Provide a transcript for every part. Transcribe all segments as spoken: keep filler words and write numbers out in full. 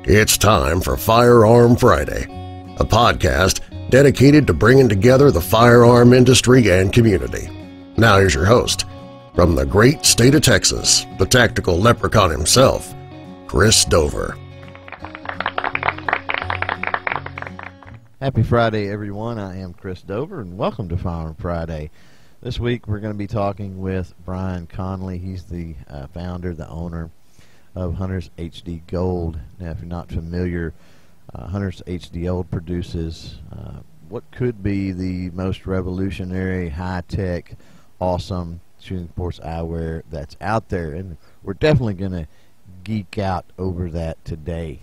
It's time for Firearm Friday, a podcast dedicated to bringing together the firearm industry and community. Now here's your host, from the great state of Texas, the tactical leprechaun himself, Chris Dover. Happy Friday, everyone. I am Chris Dover, and welcome to Firearm Friday. This week, we're going to be talking with Brian Conley. He's the uh, founder, the owner of Hunters H D Gold. Now, if you're not familiar, uh, Hunters H D Gold produces uh, what could be the most revolutionary, high-tech, awesome shooting sports eyewear that's out there, and we're definitely going to geek out over that today.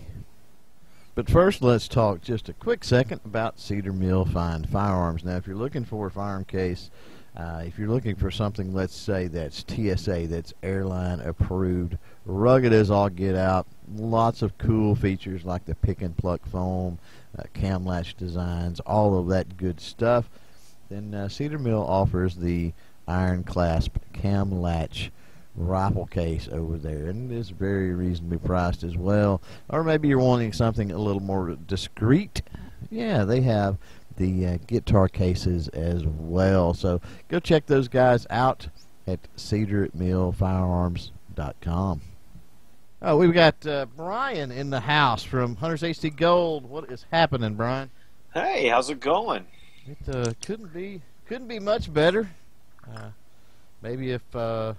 But first, let's talk just a quick second about Cedar Mill Fine Firearms. Now, if you're looking for a firearm case, uh, if you're looking for something, let's say that's T S A, that's airline approved, rugged as all get out, lots of cool features like the pick and pluck foam, uh, cam latch designs, all of that good stuff, then uh, Cedar Mill offers the Iron Clasp cam latch rifle case over there, and it is very reasonably priced as well. Or maybe you're wanting something a little more discreet. Yeah, they have the uh, guitar cases as well. So go check those guys out at cedar mill firearms dot com. Oh, we've got uh, Brian in the house from Hunters H D Gold. What is happening, Brian? Hey, how's it going? It uh, couldn't be couldn't be much better. Uh, maybe if uh,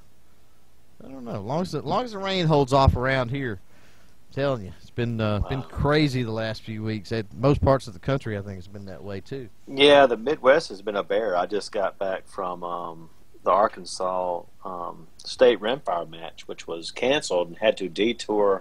I don't know. As long as the, long as the rain holds off around here, I'm telling you, it's been uh, wow. been crazy the last few weeks. At most parts of the country, I think it's been that way too. Yeah, the Midwest has been a bear. I just got back from um, the Arkansas um, State Rimfire match, which was canceled, and had to detour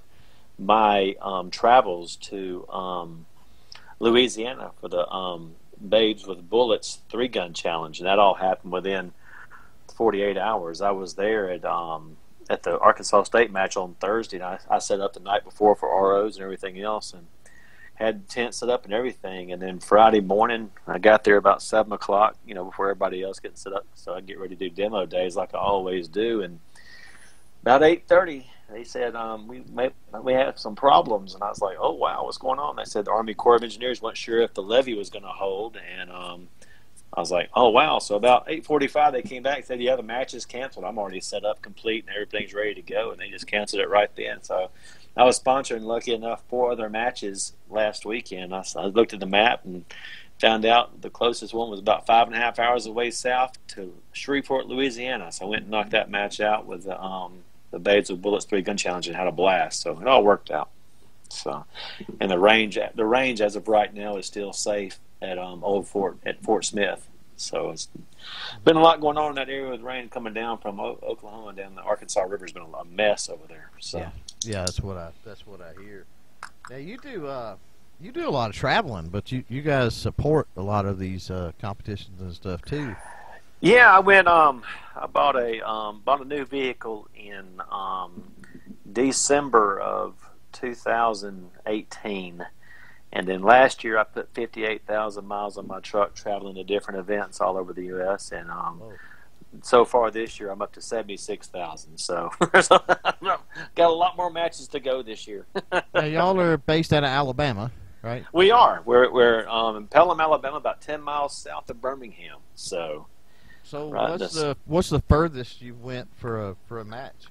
my um, travels to um, Louisiana for the um, Babes with Bullets three-gun challenge, and that all happened within forty-eight hours. I was there at um, at the Arkansas State match on Thursday, and I, I set up the night before for R Os and everything else, and had tent set up and everything. And then Friday morning, I got there about seven o'clock, you know, before everybody else getting set up, so I get ready to do demo days like I always do. And about eight thirty, they said um, we may, we have some problems, and I was like, oh wow, what's going on? They said the Army Corps of Engineers weren't sure if the levee was going to hold, and um, I was like, oh, wow. So about eight forty-five, they came back and said, yeah, the match is canceled. I'm already set up, complete, and everything's ready to go. And they just canceled it right then. So I was sponsoring, lucky enough, four other matches last weekend. I, I looked at the map and found out the closest one was about five and a half hours away south to Shreveport, Louisiana. So I went and knocked that match out with the, um, the Babes with Bullets three-gun challenge and had a blast. So it all worked out. So, and the range, the range as of right now is still safe at um, Old Fort at Fort Smith. So it's been a lot going on in that area with rain coming down from o- Oklahoma down the Arkansas River's been a mess over there. So yeah, yeah, that's what I that's what I hear. Now you do uh, you do a lot of traveling, but you, you guys support a lot of these uh, competitions and stuff too. Yeah, I went. Um, I bought a um, bought a new vehicle in um, December of two thousand eighteen. And then last year, I put fifty-eight thousand miles on my truck traveling to different events all over the U S And um, oh. so far this year, I'm up to seventy-six thousand. So got a lot more matches to go this year. Now, y'all are based out of Alabama, right? We are. We're we're um, in Pelham, Alabama, about ten miles south of Birmingham. So, so right, what's that's, the what's the furthest you went for a for a match?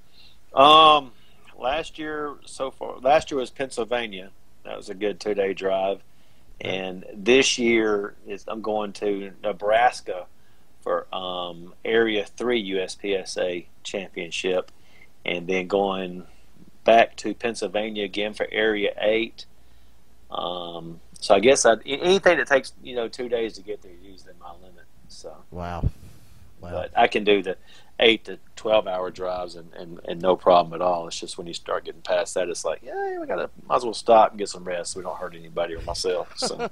Um, last year so far, last year was Pennsylvania. That was a good two-day drive. And this year is I'm going to Nebraska for um, Area three U S P S A Championship, and then going back to Pennsylvania again for Area eight. Um, so I guess I'd, anything that takes, you know, two days to get there is usually my limit. So Wow. Wow. But I can do the eight to twelve hour drives and, and, and no problem at all. It's just when you start getting past that, it's like, yeah, we gotta might as well stop and get some rest so we don't hurt anybody or myself. So.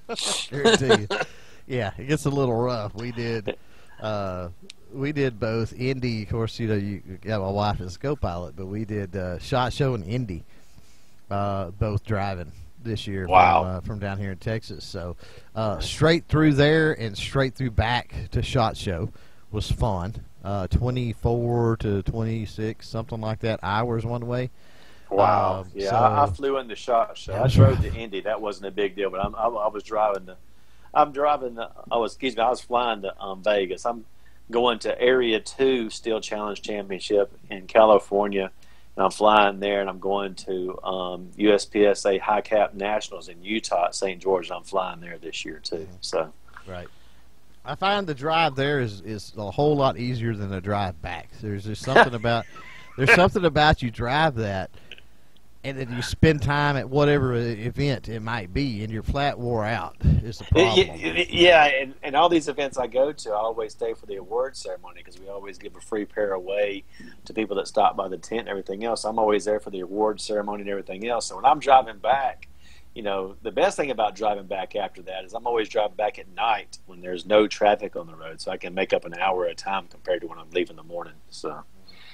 Yeah, it gets a little rough. We did, uh, we did both Indy. Of course, you know, you got my wife as a co-pilot, but we did uh, SHOT Show and Indy, uh, both driving this year. Wow. From, uh, from down here in Texas. So uh, straight through there and straight through back to SHOT Show was fun. Uh, twenty-four to twenty-six, something like that, hours one way. Wow. Um, yeah, so, I, I flew in the shot show. I That's drove right. to Indy. That wasn't a big deal, but I'm, I, I was driving the. I'm driving the. Oh, excuse me. I was flying to um, Vegas. I'm going to Area Two Steel Challenge Championship in California, and I'm flying there, and I'm going to um, U S P S A High Cap Nationals in Utah at Saint George. And I'm flying there this year too. Mhm. So Right. I find the drive there is, is a whole lot easier than the drive back. There's just something about there's something about you drive that, and then you spend time at whatever event it might be, and you're flat wore out. Is the problem? yeah, yeah, and, and all these events I go to, I always stay for the award ceremony because we always give a free pair away to people that stop by the tent and everything else. I'm always there for the award ceremony and everything else. So when I'm driving back, you know, the best thing about driving back after that is I'm always driving back at night when there's no traffic on the road, so I can make up an hour at a time compared to when I'm leaving in the morning. So,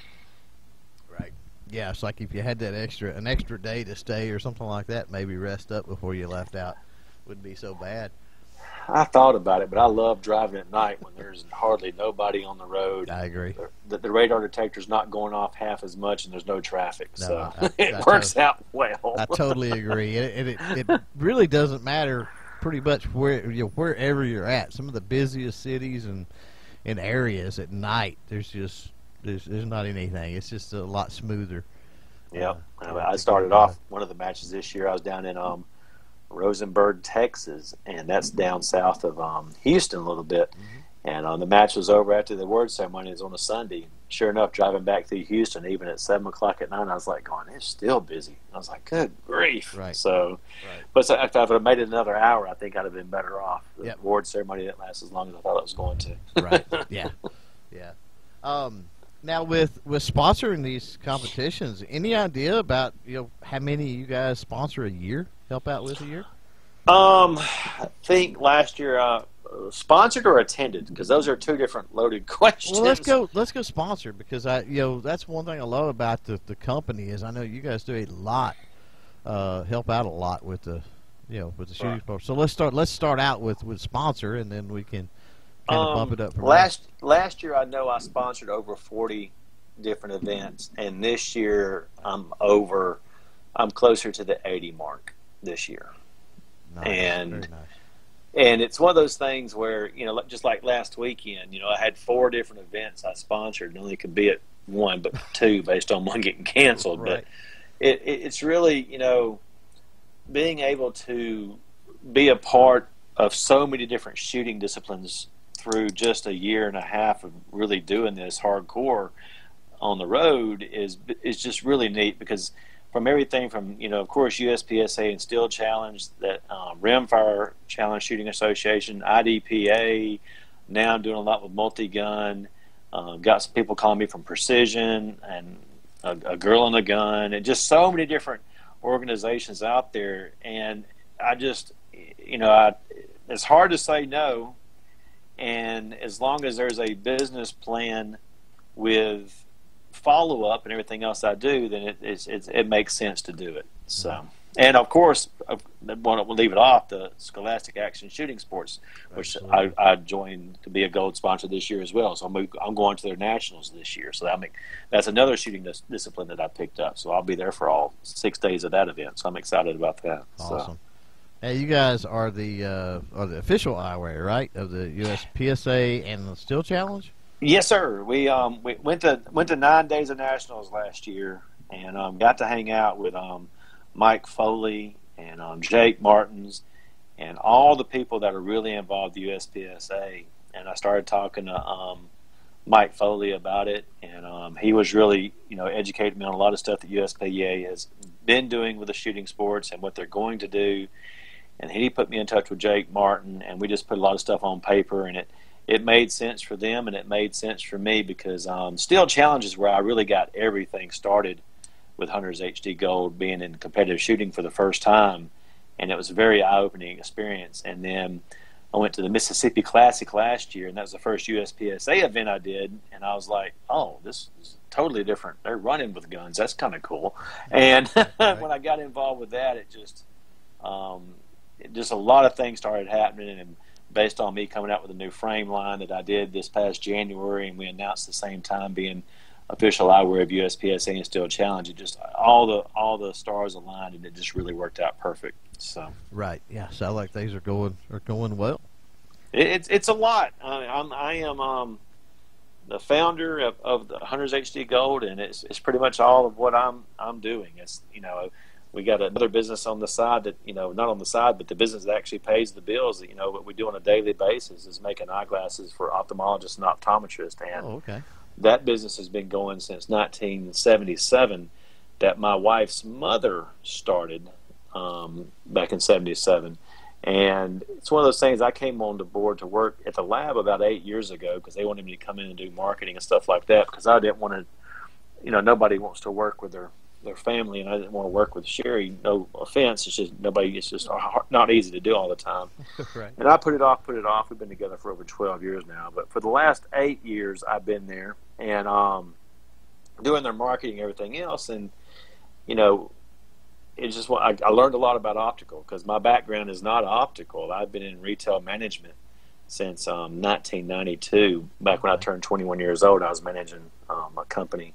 Right. Yeah, it's like if you had that extra an extra day to stay or something like that, maybe rest up before you left out wouldn't be so bad. I thought about it, but I love driving at night when there's hardly nobody on the road. I agree. The, the radar detector's not going off half as much, and there's no traffic, No, so I- it I works totally- out well. I totally agree. And it, it, it really doesn't matter pretty much where you know, wherever you're at. Some of the busiest cities and, and areas at night, there's just there's, there's not anything. It's just a lot smoother. Yeah, Uh, I started off one of the matches this year. I was down in um, Rosenberg, Texas, and that's down south of um, Houston a little bit. Mm-hmm. And um, the match was over after the award ceremony. It was on a Sunday. Sure enough, driving back through Houston, even at seven o'clock at night, I was like, "Going, it's still busy." I was like, "Good grief!" Right. So, Right. but so if I would have made it another hour, I think I'd have been better off. The Yep. award ceremony didn't last as long as I thought it was going to. Right. Yeah. Yeah. Um, now with with sponsoring these competitions, any idea about you know how many you guys sponsor a year? Help out with a year? Um, I think last year, uh, sponsored or attended, because those are two different loaded questions. Well, let's go. Let's go sponsored because I, you know, that's one thing I love about the the company is I know you guys do a lot, uh, help out a lot with the, you know, with the shooting Right. sport. So let's start. Let's start out with with sponsor, and then we can kind of Um, bump it up from last last year, I know I sponsored over forty different events, and this year I'm over. I'm closer to the eighty mark this year. there. Nice. and- Very nice. And it's one of those things where, you know, just like last weekend, you know, I had four different events I sponsored and only could be at one, but two based on one getting canceled. Right. But it, it, it's really, you know, being able to be a part of so many different shooting disciplines through just a year and a half of really doing this hardcore on the road is is just really neat because from everything from, you know, of course, U S P S A and Steel Challenge, that um, Rimfire Challenge Shooting Association, I D P A, now I'm doing a lot with multi-gun. Uh, got some people calling me from Precision and a, a Girl in a Gun, and just so many different organizations out there. And I just, you know, I, it's hard to say no. And as long as there's a business plan with follow up and everything else I do, then it it's, it's, it makes sense to do it. So, and of course, I won't leave it off the Scholastic Action Shooting Sports, which I, Absolutely. I joined to be a gold sponsor this year as well. So I'm I'm going to their nationals this year. So that make that's another shooting dis- discipline that I picked up. So I'll be there for all six days of that event. So I'm excited about that. So. Awesome. Hey, you guys are the uh, are the official eyewear, right, of the U S P S A and the Steel Challenge? Yes, sir. We um we went to went to nine days of nationals last year, and um got to hang out with um Mike Foley and um Jake Martins and all the people that are really involved with U S P S A. And I started talking to um Mike Foley about it, and um he was really, you know, educating me on a lot of stuff that U S P A has been doing with the shooting sports and what they're going to do. And he put me in touch with Jake Martin, and we just put a lot of stuff on paper, and it it made sense for them and it made sense for me because um, Steel Challenge is where I really got everything started with Hunter's H D Gold, being in competitive shooting for the first time, and it was a very eye-opening experience. And then I went to the Mississippi Classic last year, and that was the first U S P S A event I did, and I was like, oh, this is totally different. They're running with guns. That's kind of cool. And when I got involved with that, it just um, it just a lot of things started happening, and based on me coming out with a new frame line that I did this past January, and we announced the same time being official eyewear of U S P S A and Steel Challenge. It just all the all the stars aligned, and it just really worked out perfect. So right, yeah, sound like things are going are going well. It, it's it's a lot. I, I'm I am um, the founder of, of the Hunters H D Gold, and it's it's pretty much all of what I'm I'm doing. It's you know. We got another business on the side that, you know, not on the side, but the business that actually pays the bills. You know, what we do on a daily basis is making eyeglasses for ophthalmologists and optometrists. And oh, okay. that business has been going since nineteen seventy-seven, that my wife's mother started um, back in seventy-seven. And it's one of those things. I came on the board to work at the lab about eight years ago because they wanted me to come in and do marketing and stuff like that, because I didn't want to, you know, nobody wants to work with their their family, and I didn't want to work with Sherry. No offense, it's just nobody. It's just not easy to do all the time. Right. And I put it off, put it off. We've been together for over twelve years now, but for the last eight years, I've been there and um, doing their marketing, and everything else. And you know, it's just I, I learned a lot about optical because my background is not optical. I've been in retail management since um, nineteen ninety-two. Back when I turned twenty-one years old, I was managing um, a company.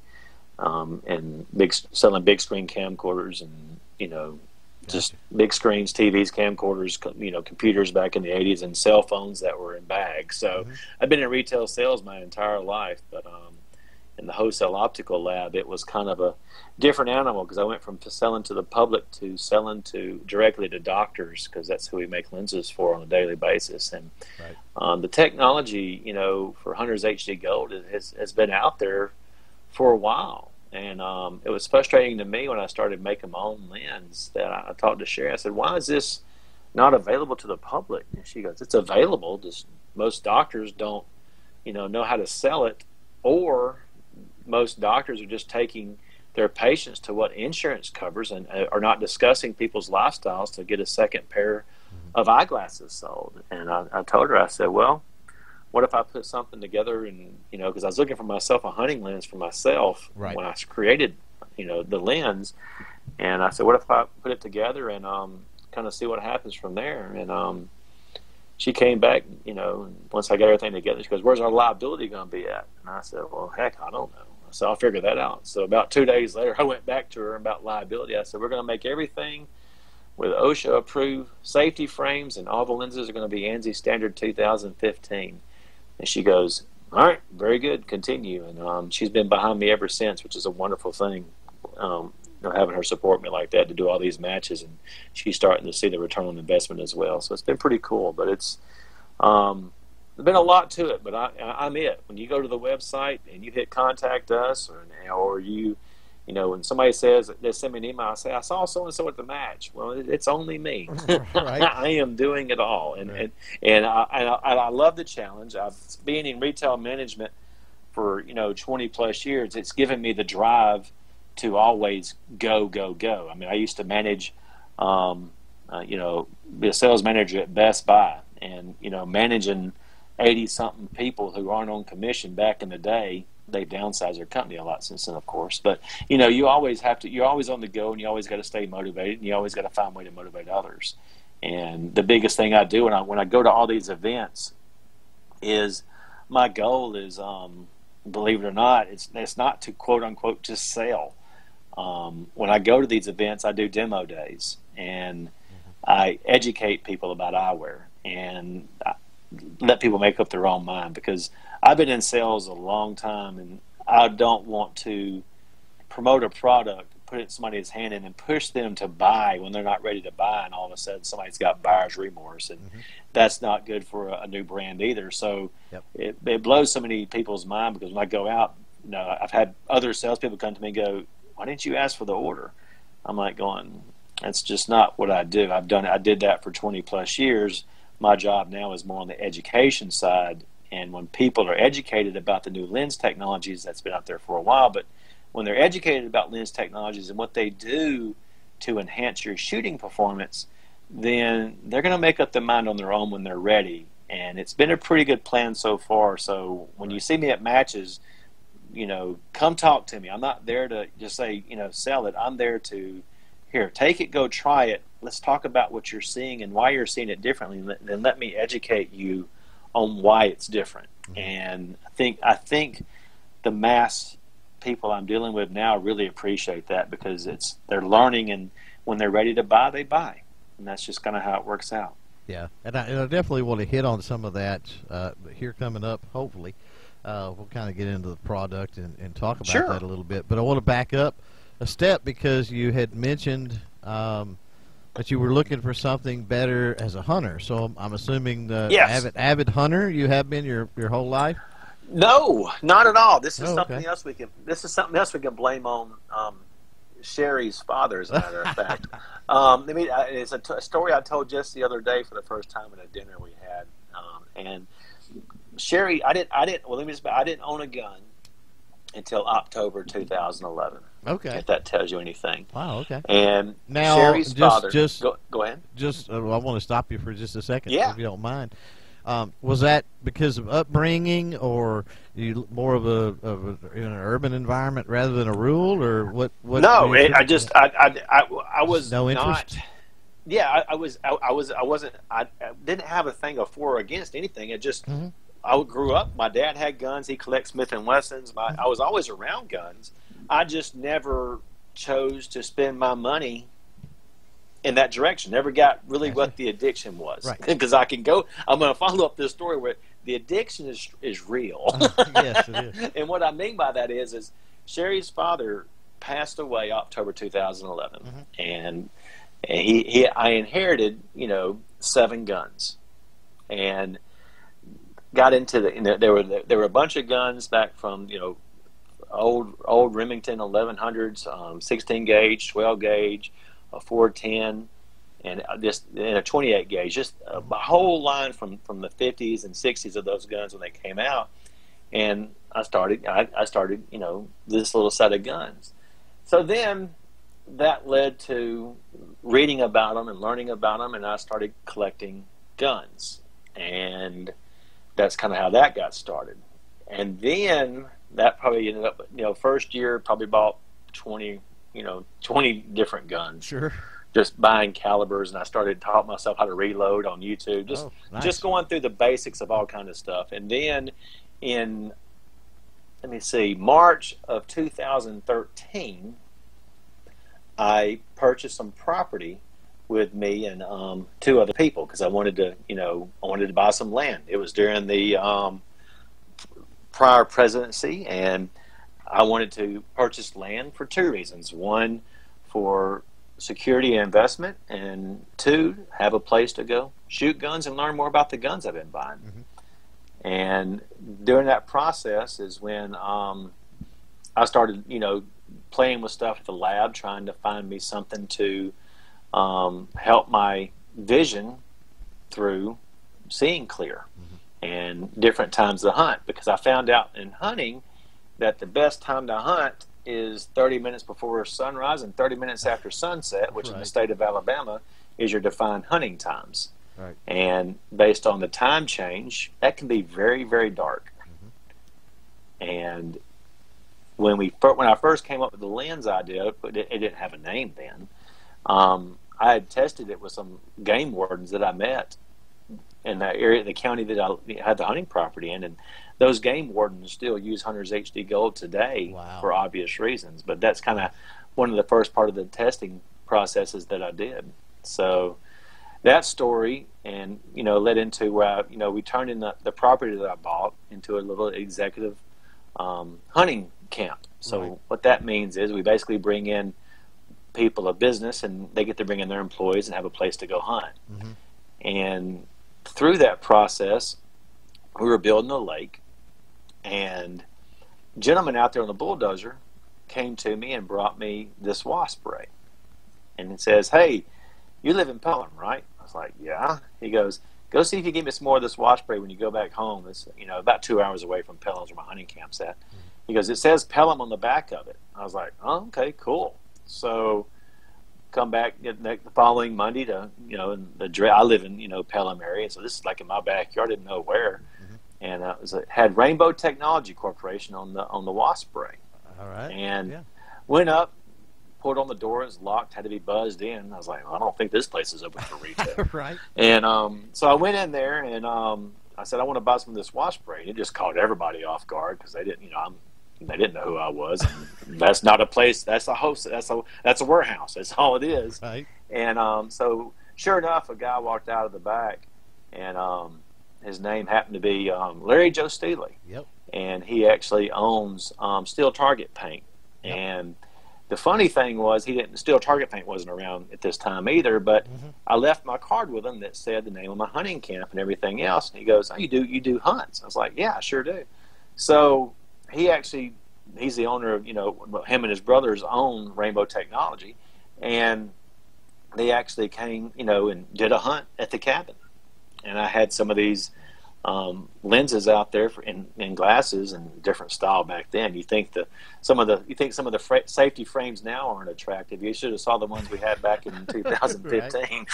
Um, and big selling big screen camcorders and you know just gotcha. Big screens, T Vs, camcorders, you know computers back in the eighties, and cell phones that were in bags. So mm-hmm. I've been in retail sales my entire life, but um, in the wholesale optical lab, it was kind of a different animal because I went from selling to the public to selling to directly to doctors, because that's who we make lenses for on a daily basis. And right. um, the technology, you know, for Hunters H D Gold has has been out there for a while. And um, it was frustrating to me when I started making my own lens that I, I talked to Sherry. I said, why is this not available to the public? And she goes, it's available. Just most doctors don't, you know, know how to sell it, or most doctors are just taking their patients to what insurance covers and uh, are not discussing people's lifestyles to get a second pair mm-hmm. of eyeglasses sold. And I, I told her, I said, well, what if I put something together and, you know, because I was looking for myself a hunting lens for myself right. when I created, you know, the lens. And I said, what if I put it together and um, kind of see what happens from there? And um, she came back, you know, once I got everything together, she goes, where's our liability going to be at? And I said, well, heck, I don't know. So I'll figure that out. So about two days later, I went back to her about liability. I said, we're going to make everything with OSHA approved safety frames, and all the lenses are going to be ANSI standard two thousand fifteen. And she goes, all right, very good, continue. And um, she's been behind me ever since, which is a wonderful thing, um, you know, having her support me like that to do all these matches. And she's starting to see the return on investment as well. So it's been pretty cool. But it's um, there's been a lot to it, but I, I'm it. When you go to the website and you hit contact us, or, or you, you know, when somebody says, they send me an email, I say, I saw so-and-so at the match. Well, it's only me. Right. I am doing it all. And right. and, and, I, and I, I love the challenge. I've been in retail management for, you know, twenty plus years. It's given me the drive to always go, go, go. I mean, I used to manage, um, uh, you know, be a sales manager at Best Buy, and, you know, managing eighty-something people who aren't on commission back in the day. They've downsized their company a lot since then, of course. But, you know, you always have to, you're always on the go, and you always got to stay motivated, and you always got to find a way to motivate others. And the biggest thing I do when I, when I go to all these events is my goal is, um, believe it or not, it's, it's not to quote unquote just sell. Um, when I go to these events, I do demo days, and I educate people about eyewear, and I let people make up their own mind, because I've been in sales a long time, and I don't want to promote a product, put it in somebody's hand, and then push them to buy when they're not ready to buy, and all of a sudden somebody's got buyer's remorse, and mm-hmm. that's not good for a, a new brand either. So yep. it, it blows so many people's mind, because when I go out, you know, I've had other salespeople come to me and go, "Why didn't you ask for the order?" I'm like going, "That's just not what I do. I've done it. I did that for twenty plus years. My job now is more on the education side." And when people are educated about the new lens technologies, that's been out there for a while, but when they're educated about lens technologies and what they do to enhance your shooting performance, then they're going to make up their mind on their own when they're ready. And it's been a pretty good plan so far. So when you see me at matches, you know, come talk to me. I'm not there to just say, you know, sell it. I'm there to, here, take it, go try it. Let's talk about what you're seeing and why you're seeing it differently. Then let me educate you on why it's different. Mm-hmm. And I think I think the mass people I'm dealing with now really appreciate that, because it's they're learning, and when they're ready to buy, they buy, and that's just kind of how it works out. Yeah, and I, and I definitely want to hit on some of that uh, here coming up, hopefully. Uh, we'll kind of get into the product and, and talk about Sure. that a little bit. But I want to back up a step, because you had mentioned um, that you were looking for something better as a hunter. So I'm, I'm assuming the Yes. avid, avid hunter you have been your, your whole life? No, not at all. This is Oh, something okay. else we can. This is something else we can blame on um, Sherry's father, as a matter of fact. Um, I mean, I- it's a, t- a story I told just the other day for the first time at a dinner we had, um, and Sherry, I didn't, I didn't. Well, let me just. I didn't own a gun until October two thousand eleven. Okay. If that tells you anything. Wow, okay. And Now, Sherry's just- father. just- go, go ahead. Just, uh, I want to stop you for just a second, Yeah. if you don't mind. Um, was that because of upbringing, or you more of a, of a in an urban environment rather than a rural, or what? what No, were you it, I thinking? just, I, I, I, I was no not. interest. Yeah, I, I was, I, I was, I wasn't, I, I didn't have a thing of for or against anything. It just, Mhm. I grew up. My dad had guns. He collects Smith and Wessons. My, I was always around guns. I just never chose to spend my money in that direction. Never got really Gotcha. what the addiction was. Right. Because I can go. I'm going to follow up this story where the addiction is is real. Yes, it is. And what I mean by that is, is Sherry's father passed away October two thousand eleven, Mhm. and, and he, he I inherited, you know, seven guns, and got into the. You know, there were there were a bunch of guns back from, you know, old old Remington eleven hundreds, um, sixteen gauge, twelve gauge, a four ten, and just and a twenty-eight gauge. Just a, a whole line from from the fifties and sixties of those guns when they came out. And I started I, I started you know this little set of guns. So then that led to reading about them and learning about them, and I started collecting guns, and that's kind of how that got started. And then that probably ended up, you know, first year probably bought twenty, you know, twenty different guns. Sure. Just buying calibers, and I started taught myself how to reload on YouTube. Just Oh, nice. just going through the basics of all kind of stuff. And then in let me see, March of two thousand thirteen, I purchased some property with me and um, two other people, because I wanted to, you know, I wanted to buy some land. It was during the um, prior presidency, and I wanted to purchase land for two reasons. One, for security and investment, and two, have a place to go shoot guns and learn more about the guns I've been buying. Mm-hmm. And during that process is when um, I started, you know, playing with stuff at the lab, trying to find me something to um, help my vision through seeing clear. Mm-hmm. And different times to hunt, because I found out in hunting that the best time to hunt is thirty minutes before sunrise and thirty minutes after sunset, which right. in the state of Alabama is your defined hunting times. Right. And based on the time change, that can be very, very dark. Mm-hmm. And when we when I first came up with the lens idea, it, it didn't have a name then. Um, I had tested it with some game wardens that I met in the area, the county that I had the hunting property in, and those game wardens still use Hunter's H D Gold today. Wow. For obvious reasons. But that's kind of one of the first part of the testing processes that I did. So that story, and you know, led into where I, you know we turned in the, the property that I bought into a little executive um, hunting camp. So right. what that means is we basically bring in people of business, and they get to bring in their employees and have a place to go hunt. Mm-hmm. And through that process, we were building a lake, and a gentleman out there on the bulldozer came to me and brought me this wasp spray. And it says, "Hey, you live in Pelham, right?" I was like, "Yeah." He goes, "Go see if you give me some more of this wasp spray when you go back home. It's, you know, about two hours away from Pelham's where my hunting camp's at." Mm-hmm. He goes, "It says Pelham on the back of it." I was like, "Oh, okay, cool." So come back the following Monday to, you know, in the I live in, you know, Pelham area, so this is like in my backyard. I didn't know where. Mm-hmm. And uh, it was a, had Rainbow Technology Corporation on the on the wasp spray. All right. And yeah. went up, pulled on the door, it was locked, had to be buzzed in. I was like, well, I don't think this place is open for retail. Right. And um, so I went in there, and um, I said, I want to buy some of this wasp spray. And it just caught everybody off guard, because they didn't, you know, I'm, they didn't know who I was. That's not a place. That's a host. That's a that's a warehouse. That's all it is. Right. And um, so, sure enough, a guy walked out of the back, and um, his name happened to be um, Larry Joe Steely. Yep. And he actually owns um, Steel Target Paint. Yep. And the funny thing was, he didn't. Steel Target Paint wasn't around at this time either. But mm-hmm. I left my card with him that said the name of my hunting camp and everything else. And he goes, "Oh, you do you do hunts?" I was like, "Yeah, I sure do." So he actually, he's the owner of, you know, him and his brothers own Rainbow Technology, and they actually came, you know, and did a hunt at the cabin. And I had some of these um, lenses out there for, in, in glasses and different style back then. You think the some of the you think some of the fra- safety frames now aren't attractive. You should have saw the ones we had back in twenty fifteen,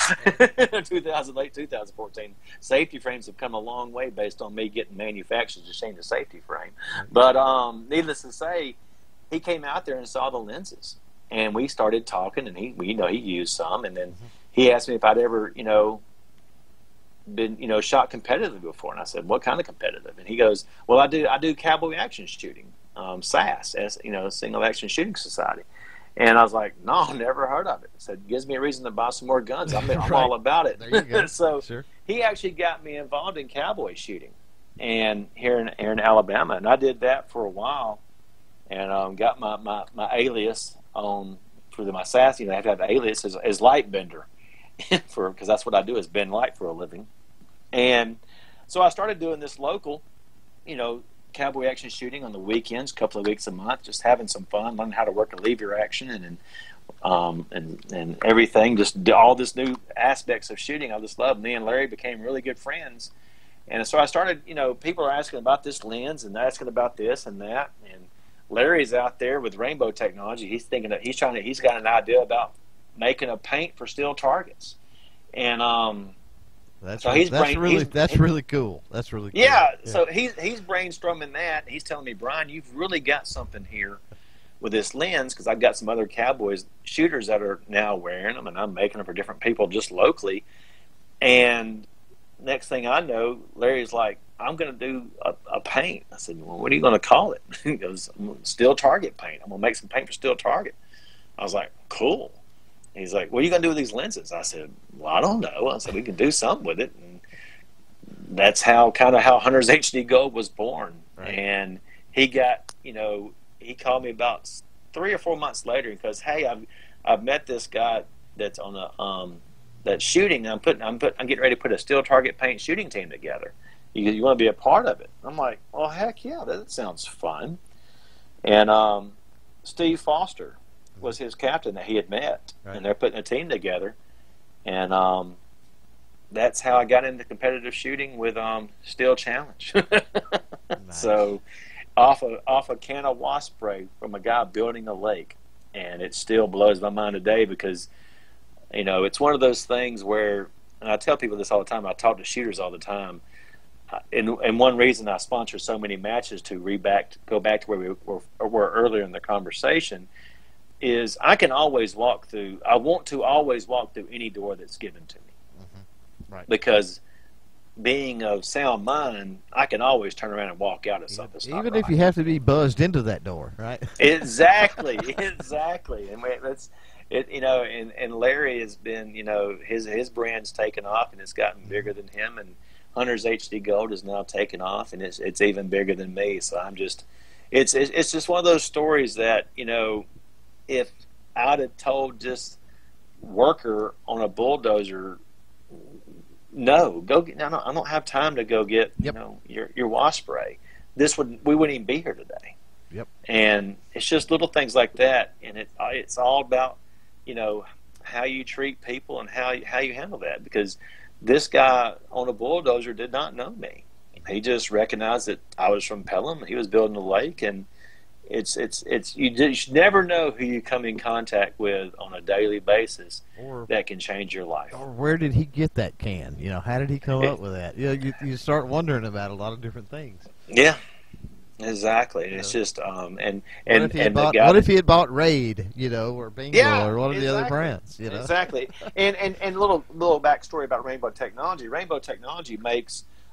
two thousand, late two thousand fourteen. Safety frames have come a long way based on me getting manufacturers to change the safety frame. But um, needless to say, he came out there and saw the lenses, and we started talking. And he, we, you know, he used some, and then he asked me if I'd ever, you know. been, you know, shot competitively before. And I said, "What kind of competitive?" And he goes, "Well, I do I do cowboy action shooting, um, S A S, as, you know, Single Action Shooting Society." And I was like, "No, never heard of it." I said, "Gives me a reason to buy some more guns. I'm, I'm right. all about it." There you go. So sure. He actually got me involved in cowboy shooting, and here in here in Alabama, and I did that for a while, and um, got my, my, my alias on for the my S A S. You know, I have to have an alias as, as light bender, for because that's what I do is bend light for a living. And so I started doing this local, you know, cowboy action shooting on the weekends, a couple of weeks a month, just having some fun, learning how to work a lever action and and um, and, and everything, just all this new aspects of shooting. I just loved. Me and Larry became really good friends. And so I started, you know, people are asking about this lens and asking about this and that. And Larry's out there with Rainbow Technology. He's thinking that he's trying to, he's got an idea about making a paint for steel targets. And, um, That's so really, he's that's brain, really he's, that's really cool. That's really cool. Yeah, yeah. So he's he's brainstorming that. He's telling me, "Brian, you've really got something here with this lens," because I've got some other cowboys shooters that are now wearing them, and I'm making them for different people just locally. And next thing I know, Larry's like, "I'm going to do a, a paint." I said, "Well, what are you going to call it?" He goes, "Steel Target Paint. I'm going to make some paint for Steel Target." I was like, "Cool." He's like, "What are you going to do with these lenses?" I said, "Well, I don't know." I said, "We can do something with it." And that's how kind of how Hunter's H D Gold was born. Right. And he got, you know, he called me about three or four months later because, "Hey, I've I've met this guy that's on a um that's shooting. I'm putting I'm put I'm getting ready to put a Steel Target Paint shooting team together. You you want to be a part of it?" I'm like, "Well, heck yeah, that sounds fun." And um, Steve Foster was his captain that he had met, right. And they're putting a team together, and um, that's how I got into competitive shooting with um, Steel Challenge. Nice. So, off a off a can of wasp spray from a guy building a lake, and it still blows my mind today because, you know, it's one of those things where, and I tell people this all the time. I talk to shooters all the time, uh, and and one reason I sponsor so many matches to re back go back to where we were, were earlier in the conversation. Is I can always walk through, I want to always walk through any door that's given to me. Mm-hmm. Right. Because being of sound mind, I can always turn around and walk out of something. Even, even if right. you have to be buzzed into that door, right? Exactly, exactly. And that's it, you know, and, and Larry has been, you know, his his brand's taken off and it's gotten bigger than him, and Hunter's H D Gold is now taken off and it's it's even bigger than me. So I'm just, it's it's, it's just one of those stories that, you know, if I'd have told just worker on a bulldozer, no, go get. I don't, I don't have time to go get yep. you know your your wasp spray. This would we wouldn't even be here today. Yep. And it's just little things like that, and it it's all about, you know, how you treat people and how you, how you handle that. Because this guy on a bulldozer did not know me. He just recognized that I was from Pelham. He was building a lake, and It's it's it's you, you should never know who you come in contact with on a daily basis or, that can change your life. Or where did he get that can? You know, how did he come up with that? You know, you, you start wondering about a lot of different things. Yeah, exactly. And it's just um and and, what if he and had bought, the guy what if he had bought Raid, you know, or Bingo, yeah, or one of exactly. the other brands, you know? Exactly. and and and little little backstory about Rainbow Technology. Rainbow Technology makes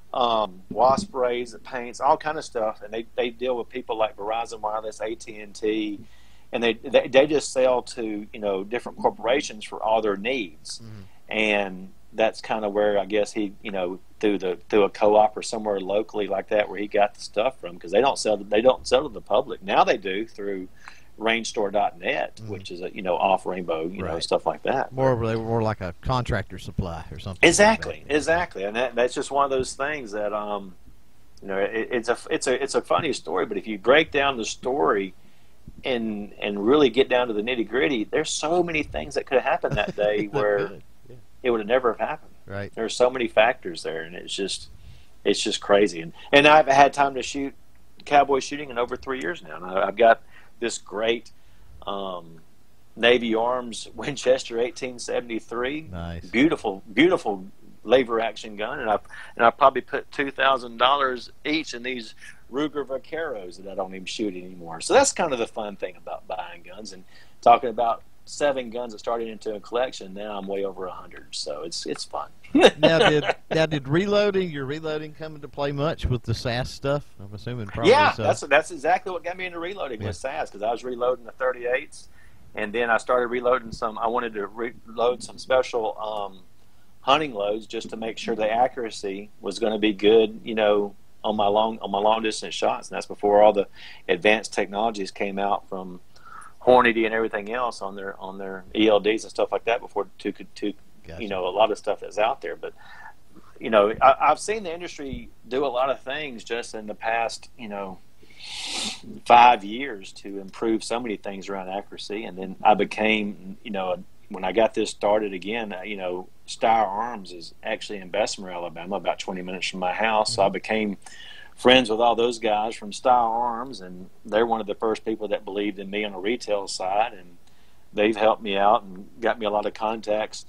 um, wasp sprays, paints, all kind of stuff, and they, they deal with people like Verizon Wireless, A T and T, and they, they they just sell to, you know, different corporations for all their needs, mm-hmm. and that's kind of where I guess he, you know, through the through a co-op or somewhere locally like that where he got the stuff from, because they don't sell they don't sell to the public now. They do through range store dot net, mm-hmm. which is a, you know, off Rainbow, you right. know, stuff like that. More they were more like a contractor supply or something. Exactly, like exactly, and that, that's just one of those things that um, you know, it, it's a it's a it's a funny story, but if you break down the story and and really get down to the nitty gritty, there's so many things that could have happened that day where yeah. it would have never have happened. Right. There's so many factors there, and it's just it's just crazy. And and I've had time to shoot cowboy shooting in over three years now. And I've got this great um, Navy Arms Winchester eighteen seventy-three, nice, beautiful, beautiful lever action gun, and I and I probably put two thousand dollars each in these Ruger Vaqueros that I don't even shoot anymore. So that's kind of the fun thing about buying guns and talking about seven guns that started into a collection. Now I'm way over a hundred, so it's it's fun. now did now did reloading your reloading come into play much with the S A S stuff? I'm assuming probably. Yeah, so. that's that's exactly what got me into reloading yeah. with S A S, because I was reloading the thirty-eights, and then I started reloading some. I wanted to reload some special um, hunting loads just to make sure the accuracy was going to be good, you know, on my long on my long distance shots, and that's before all the advanced technologies came out from Hornady and everything else on their on their E L Ds and stuff like that. Before to to gotcha. you know, a lot of stuff that's out there, but you know, I, I've seen the industry do a lot of things just in the past, you know, five years to improve so many things around accuracy. And then I became, you know, when I got this started again, you know, Steyr Arms is actually in Bessemer, Alabama, about twenty minutes from my house. Mm-hmm. So I became friends with all those guys from Steyr Arms, and they're one of the first people that believed in me on the retail side, and they've helped me out and got me a lot of contacts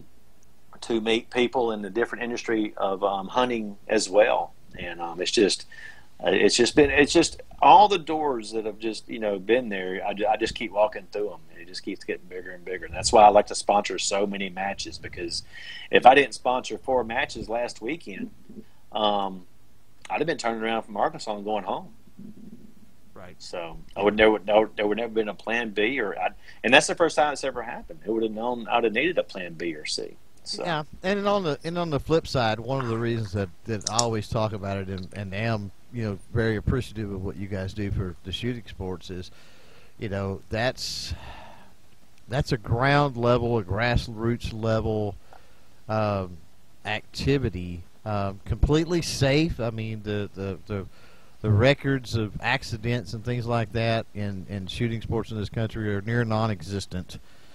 to meet people in the different industry of um, hunting as well. And um, it's just, uh, it's just been, it's just all the doors that have just, you know, been there. I, I just keep walking through them, and it just keeps getting bigger and bigger. And that's why I like to sponsor so many matches, because if I didn't sponsor four matches last weekend, um, I'd have been turning around from Arkansas and going home. Right. So I would never, no, there would never been a plan B, or, I, and that's the first time it's ever happened. It would have known I'd have needed a plan B or C. So. Yeah, and on the and on the flip side, one of the reasons that, that I always talk about it and, and am, you know, very appreciative of what you guys do for the shooting sports is, you know, that's that's a ground level, a grassroots level um, activity, um, completely safe. I mean, the, the, the, the records of accidents and things like that in, in shooting sports in this country are near non-existent.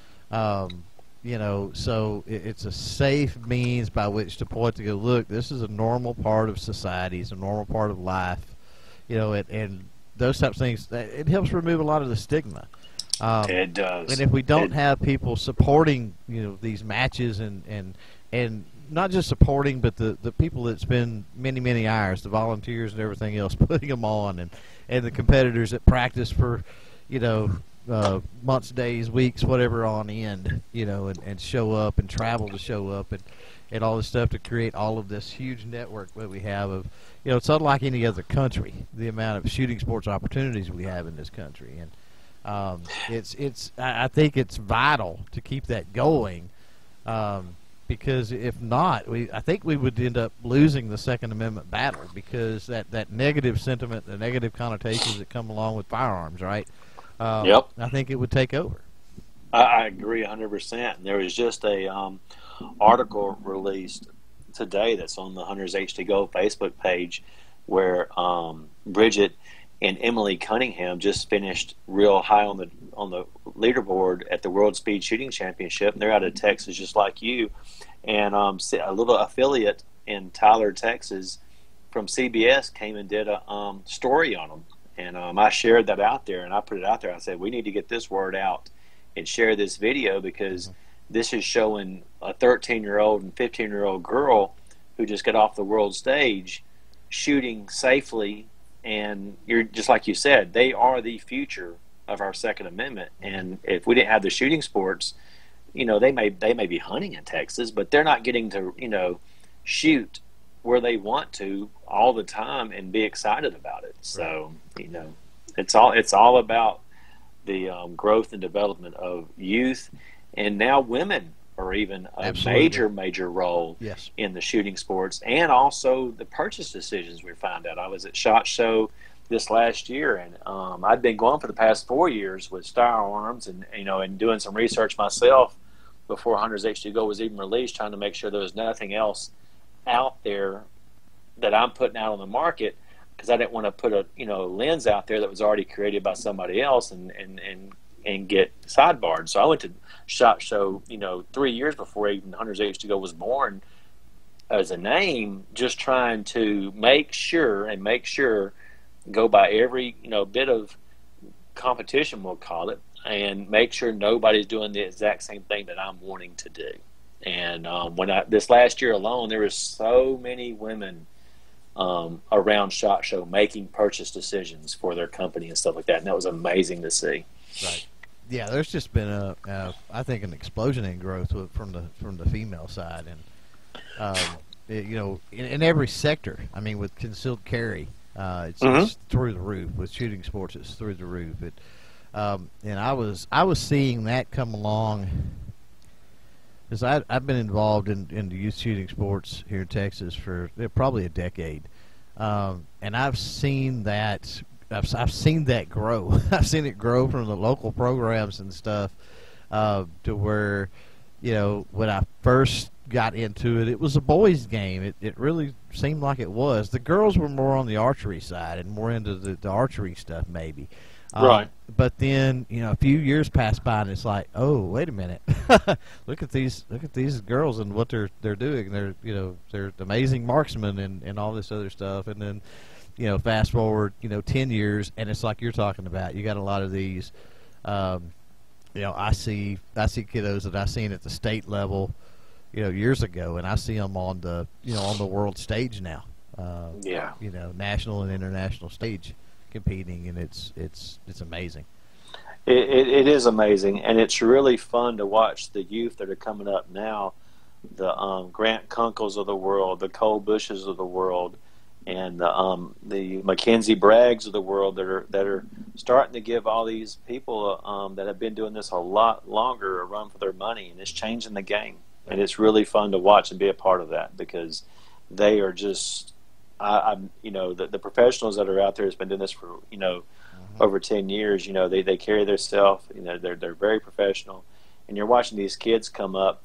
Um, You know, so it's a safe means by which to point to go, look, this is a normal part of society. It's a normal part of life. You know, and, and those types of things, it helps remove a lot of the stigma. Um, it does. And if we don't it, have people supporting, you know, these matches and, and, and not just supporting, but the, the people that spend many, many hours, the volunteers and everything else, putting them on, and, and the competitors that practice for, you know, Uh, months, days, weeks, whatever on end, you know, and, and show up and travel to show up and, and all this stuff to create all of this huge network that we have of, you know, it's unlike any other country, the amount of shooting sports opportunities we have in this country. And um, it's, it's, I think it's vital to keep that going um, because if not, we, I think we would end up losing the Second Amendment battle because that, that negative sentiment, the negative connotations that come along with firearms, right? Um, yep. I think it would take over. I, I agree one hundred percent. There was just a um, article released today that's on the Hunters H D Go Facebook page where um, Bridget and Emily Cunningham just finished real high on the on the leaderboard at the World Speed Shooting Championship. And they're out of Texas just like you. And um, a little affiliate in Tyler, Texas from C B S came and did a um, story on them. And um, I shared that out there, and I put it out there. I said, we need to get this word out and share this video because mm-hmm. this is showing a thirteen-year-old and fifteen-year-old girl who just got off the world stage shooting safely. And you're just like you said, they are the future of our Second Amendment. And if we didn't have the shooting sports, you know, they may they may be hunting in Texas, but they're not getting to, you know, shoot where they want to all the time and be excited about it. So, you know, it's all it's all about the um, growth and development of youth, and now women are even a Absolutely. major, major role Yes. in the shooting sports, and also the purchase decisions we find out. I was at SHOT Show this last year, and um, I'd been going for the past four years with firearms, and you know, and doing some research myself before Hunters H two Go was even released, trying to make sure there was nothing else out there that I'm putting out on the market, because I didn't want to put a you know lens out there that was already created by somebody else and and and, and get sidebarred. So I went to SHOT Show, you know, three years before even Hunters H two Go was born as a name, just trying to make sure and make sure go by every you know bit of competition, we'll call it, and make sure nobody's doing the exact same thing that I'm wanting to do. And um, when I this last year alone, there was so many women um, around SHOT Show making purchase decisions for their company and stuff like that, and that was amazing to see. Right. Yeah, there's just been a, a I think, an explosion in growth with, from the from the female side, and um, it, you know, in, in every sector. I mean, with concealed carry, uh, it's, Mm-hmm. it's through the roof. With shooting sports, it's through the roof. It, um, and I was I was seeing that come along, because I I've been involved in, in the youth shooting sports here in Texas for eh, probably a decade, um, and I've seen that. I've, I've seen that grow. I've seen it grow from the local programs and stuff uh, to where, you know, when I first got into it, it was a boys' game. It, it really seemed like it was. The girls were more on the archery side and more into the, the archery stuff maybe. Um, Right. But then, you know, a few years passed by and it's like, oh, wait a minute. look at these look at these girls and what they're they're doing. They're, you know, they're amazing marksmen and, and all this other stuff. And then, you know, fast forward, you know, ten years, and it's like you're talking about. You got a lot of these, um, you know, I see I see kiddos that I seen at the state level, you know, years ago, and I see them on the, you know, on the world stage now. Uh, Yeah. You know, national and international stage competing, and it's it's it's amazing. It, it, it is amazing, and it's really fun to watch the youth that are coming up now, the um, Grant Kunkles of the world, the Cole Bushes of the world, and the, um, the Mackenzie Braggs of the world that are that are starting to give all these people um, that have been doing this a lot longer a run for their money, and it's changing the game. And it's really fun to watch and be a part of that, because they are just, I, I'm, you know, the, the professionals that are out there has been doing this for, you know, mm-hmm. over ten years. You know, they, they carry their self. You know, they're they're very professional, and you're watching these kids come up,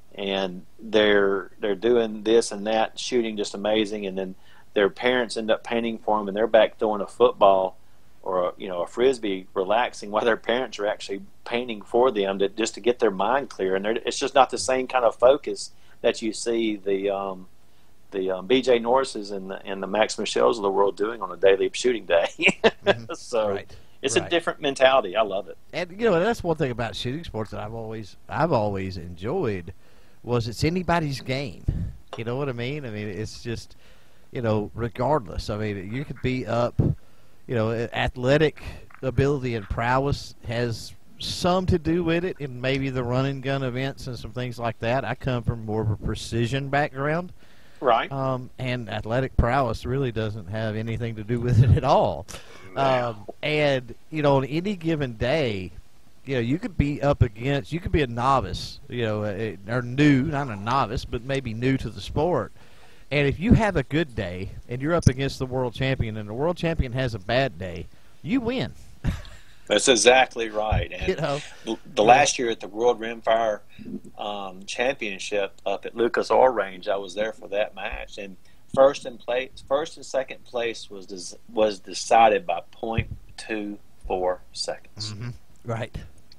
and they're they're doing this and that, shooting just amazing, and then their parents end up painting for them, and they're back throwing a football or a, you know a frisbee, relaxing, while their parents are actually painting for them to, just to get their mind clear. And it's just not the same kind of focus that you see the um, the um, B J Norrises and the, and the Max Michels of the world doing on a daily shooting day. Mm-hmm. So right. it's right. a different mentality. I love it. And you know, that's one thing about shooting sports that I've always I've always enjoyed, was it's anybody's game. You know what I mean? I mean, it's just, you know, regardless. I mean, you could be up, you know, athletic ability and prowess has some to do with it, and maybe the run and gun events and some things like that. I come from more of a precision background. Right. Um, and athletic prowess really doesn't have anything to do with it at all. Um, and, you know, on any given day, you know, you could be up against, you could be a novice, you know, or new, not a novice, but maybe new to the sport. And if you have a good day and you're up against the world champion and the world champion has a bad day, you win. That's exactly right. And you know, the last year at the World Rimfire um, Championship up at Lucas Oil Range, I was there for that match, and first and place, first and second place was des- was decided by point two four seconds. Mm-hmm. Right.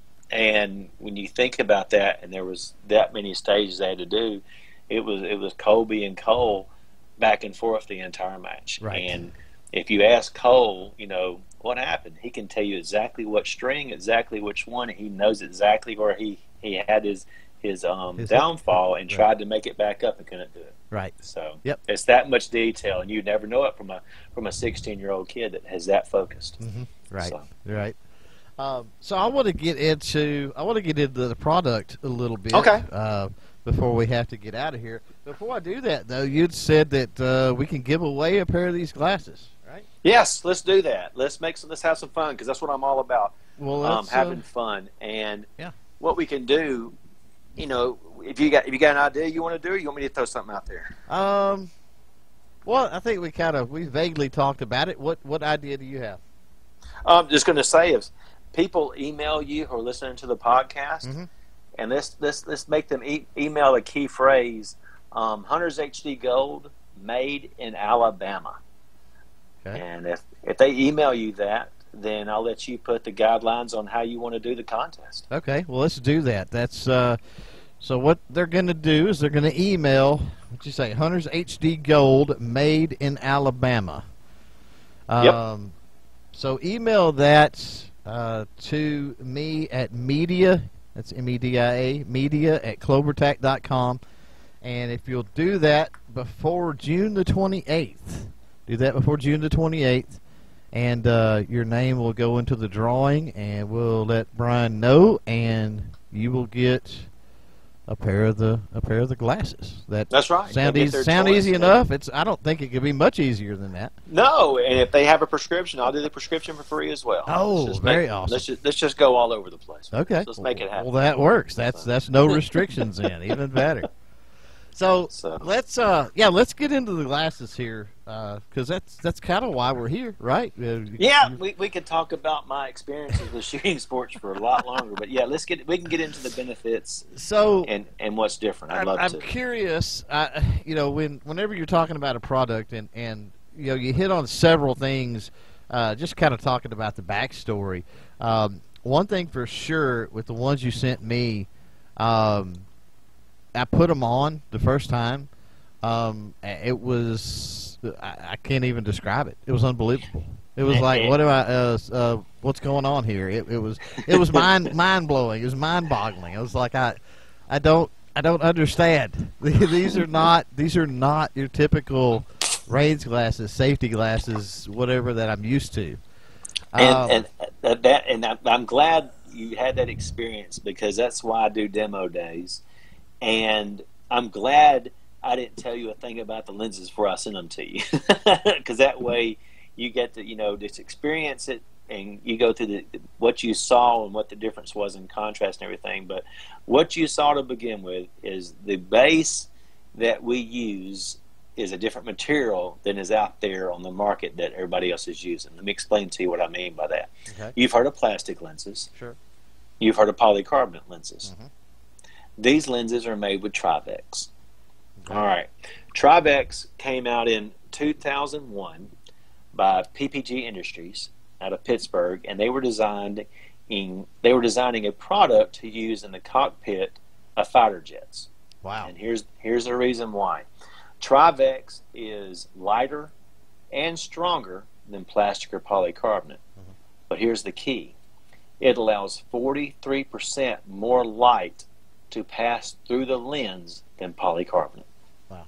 And when you think about that, and there was that many stages they had to do, it was it was Colby and Cole back and forth the entire match. Right. And if you ask Cole, you know, what happened, he can tell you exactly what string, exactly which one. He knows exactly where he, he had his his um his downfall and right. tried to make it back up and couldn't do it. Right. So yep. It's that much detail, and you never know it from a from a sixteen year old kid that has that focused. Mm-hmm. Right. So. Right. Um, so I want to get into I want to get into the product a little bit. Okay. Uh, before we have to get out of here. Before I do that, though, you'd said that uh, we can give away a pair of these glasses, right? Yes, let's do that. Let's make some. Let's have some fun because that's what I'm all about. Well, um, having uh, fun, and yeah. what we can do. You know, if you got if you got an idea you want to do, you want me to throw something out there? Um. Well, I think we kind of we vaguely talked about it. What what idea do you have? I'm just going to say, if people email you who are listening to the podcast, Mm-hmm. and let's let's let's make them e- email a key phrase: um, Hunters H D Gold, made in Alabama. Okay. And if if they email you that, then I'll let you put the guidelines on how you want to do the contest. Okay. Well, let's do that. That's uh. So what they're going to do is they're going to email, what'd you say, Hunters H D Gold, made in Alabama. Um, Yep. So email that uh, to me at media, that's M E D I A, media at clovertac dot com. And if you'll do that before June the twenty-eighth, do that before June the twenty-eighth, and uh, your name will go into the drawing, and we'll let Brian know, and you will get a pair of the a pair of the glasses. That That's right. Sound They'll get easy. their Sound choice, easy man. enough. It's. I don't think it could be much easier than that. No, and if they have a prescription, I'll do the prescription for free as well. Oh, Let's just very make, awesome. Let's just let's just go all over the place. Okay. Let's, let's make it happen. Well, that works. That's that's no restrictions in. Even better. So, So- let's uh yeah let's get into the glasses here because that's that's kind of why we're here, right? Uh, Yeah, you- we, we could talk about my experiences with shooting sports for a lot longer, but yeah, let's get we can get into the benefits So and, and what's different. I'd I'm, love I'm to. curious. Uh, you know, when whenever you're talking about a product and and you know you hit on several things, uh, just kind of talking about the backstory. Um, one thing for sure with the ones you sent me, um, I put them on the first time. Um, it was I, I can't even describe it. It was unbelievable. It was like, what am I? Uh, uh, what's going on here? It, it was it was mind mind blowing. It was mind boggling. I was like, I I don't I don't understand. These are not these are not your typical range glasses, safety glasses, whatever that I'm used to. And Um, and that, that and I- I'm glad you had that experience because that's why I do demo days, and I'm glad I didn't tell you a thing about the lenses before I sent them to you, because that way you get to you know just experience it and you go through the what you saw and what the difference was in contrast and everything. But what you saw to begin with is the base that we use is a different material than is out there on the market that everybody else is using. Let me explain to you what I mean by that. Okay. You've heard of plastic lenses. Sure. You've heard of polycarbonate lenses. Mhm. These lenses are made with Trivex. Okay. All right. Trivex came out in two thousand one by P P G Industries out of Pittsburgh, and they were designed in they were designing a product to use in the cockpit of fighter jets. Wow. And here's here's the reason why. Trivex is lighter and stronger than plastic or polycarbonate. Mhm. But here's the key. It allows forty-three percent more light to pass through the lens than polycarbonate. Wow.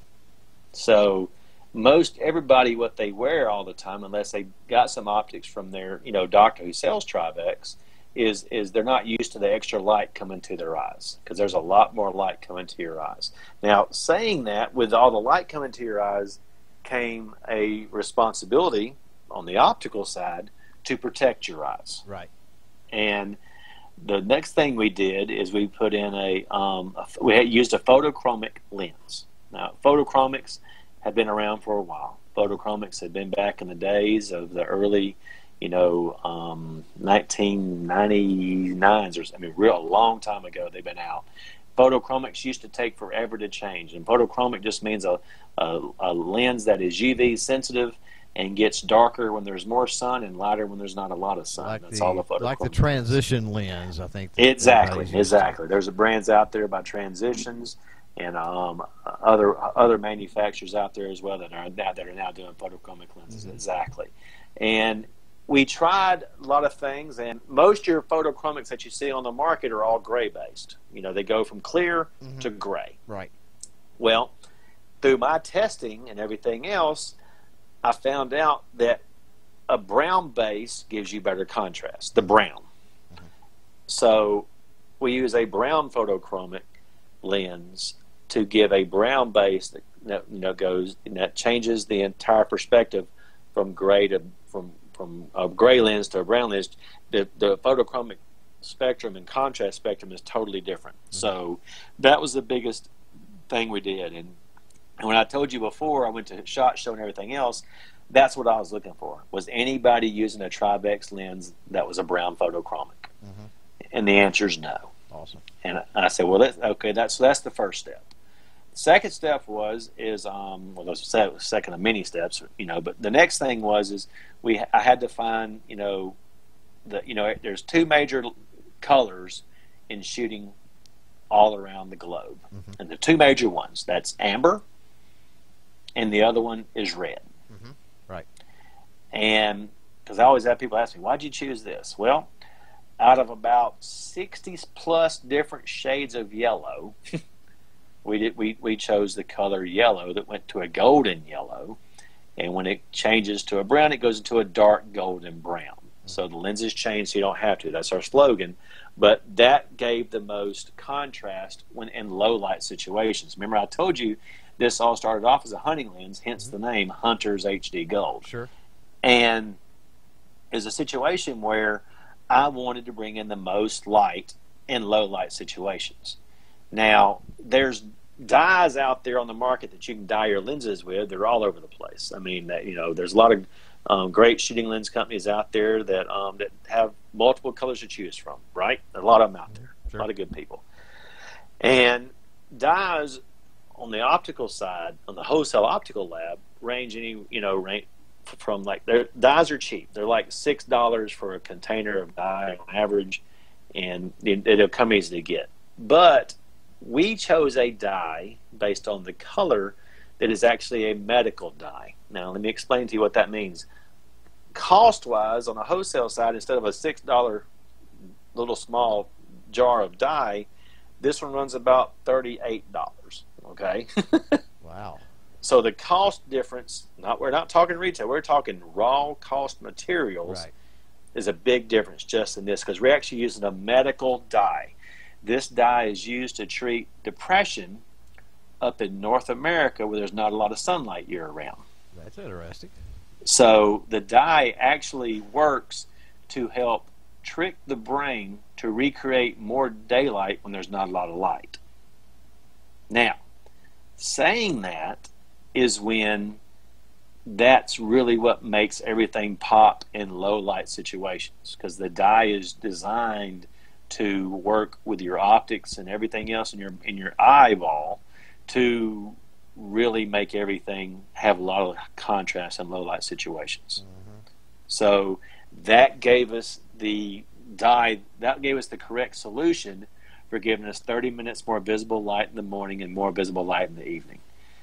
So most everybody, what they wear all the time, unless they got some optics from their you know doctor who sells Trivex, is is they're not used to the extra light coming to their eyes because there's a lot more light coming to your eyes. Now, saying that, with all the light coming to your eyes came a responsibility on the optical side to protect your eyes. Right. And the next thing we did is we put in a, um, a we had used a photochromic lens. Now, photochromics have been around for a while. Photochromics had been back in the days of the early, you know, um, nineteen ninety-nines, or I mean, real a long time ago. They've been out. Photochromics used to take forever to change, and photochromic just means a, a, a lens that is U V sensitive and gets darker when there's more sun and lighter when there's not a lot of sun. Like That's the, all the photochromic. like the transition lens, I think. that Exactly, everybody's used to. exactly. There's a brands out there by Transitions and um, other other manufacturers out there as well that are now, that are now doing photochromic lenses. Mhm. Exactly, and we tried a lot of things, and most of your photochromics that you see on the market are all gray based. You know, they go from clear Mhm. to gray. Right. Well, through my testing and everything else, I found out that a brown base gives you better contrast, the brown. Mhm. So we use a brown photochromic lens to give a brown base that, that you know goes and that changes the entire perspective from gray to from from a gray lens to a brown lens. The the photochromic spectrum and contrast spectrum is totally different. Mm-hmm. So that was the biggest thing we did. And, and when I told you before, I went to SHOT Show and everything else. That's what I was looking for. Was anybody using a Trivex lens that was a brown photochromic? Mm-hmm. And the answer is no. Awesome. And I said, well, that's, okay, that's that's the first step. The second step was is um, well, those was second of many steps, you know. But the next thing was is we I had to find you know the you know there's two major colors in shooting all around the globe, mm-hmm. and the two major ones, that's amber, and the other one is red. Mm-hmm. Right. And because I always have people ask me, why'd you choose this? Well, out of about sixty plus different shades of yellow, we did we, we chose the color yellow that went to a golden yellow, and when it changes to a brown, it goes into a dark golden brown. Mm-hmm. So the lenses change, so you don't have to. That's our slogan. But that gave the most contrast when in low light situations. Remember, I told you this all started off as a hunting lens, hence mm-hmm. the name Hunter's H D Gold. Sure. And it's a situation where I wanted to bring in the most light in low light situations. Now, there's dyes out there on the market that you can dye your lenses with. They're all over the place. I mean, that, you know, there's a lot of um, great shooting lens companies out there that um, that have multiple colors to choose from, right? There are a lot of them out there, sure. A lot of good people. And dyes on the optical side, on the wholesale optical lab, range any, you know, range from like, their dyes are cheap. They're like six dollars for a container of dye on average, and it, it'll come easy to get. But we chose a dye based on the color that is actually a medical dye. Now, let me explain to you what that means. Cost-wise, on the wholesale side, instead of a six dollar little small jar of dye, this one runs about thirty-eight dollars, okay? Wow. So the cost difference, not we're not talking retail, we're talking raw cost materials, right. is a big difference just in this, because we're actually using a medical dye. This dye is used to treat depression up in North America where there's not a lot of sunlight year round. That's interesting. So the dye actually works to help trick the brain to recreate more daylight when there's not a lot of light. Now, saying that is when that's really what makes everything pop in low light situations, because the dye is designed to work with your optics and everything else in your in your eyeball to really make everything have a lot of contrast in low light situations. Mm-hmm. So that gave us the dye, that gave us the correct solution for giving us thirty minutes more visible light in the morning and more visible light in the evening.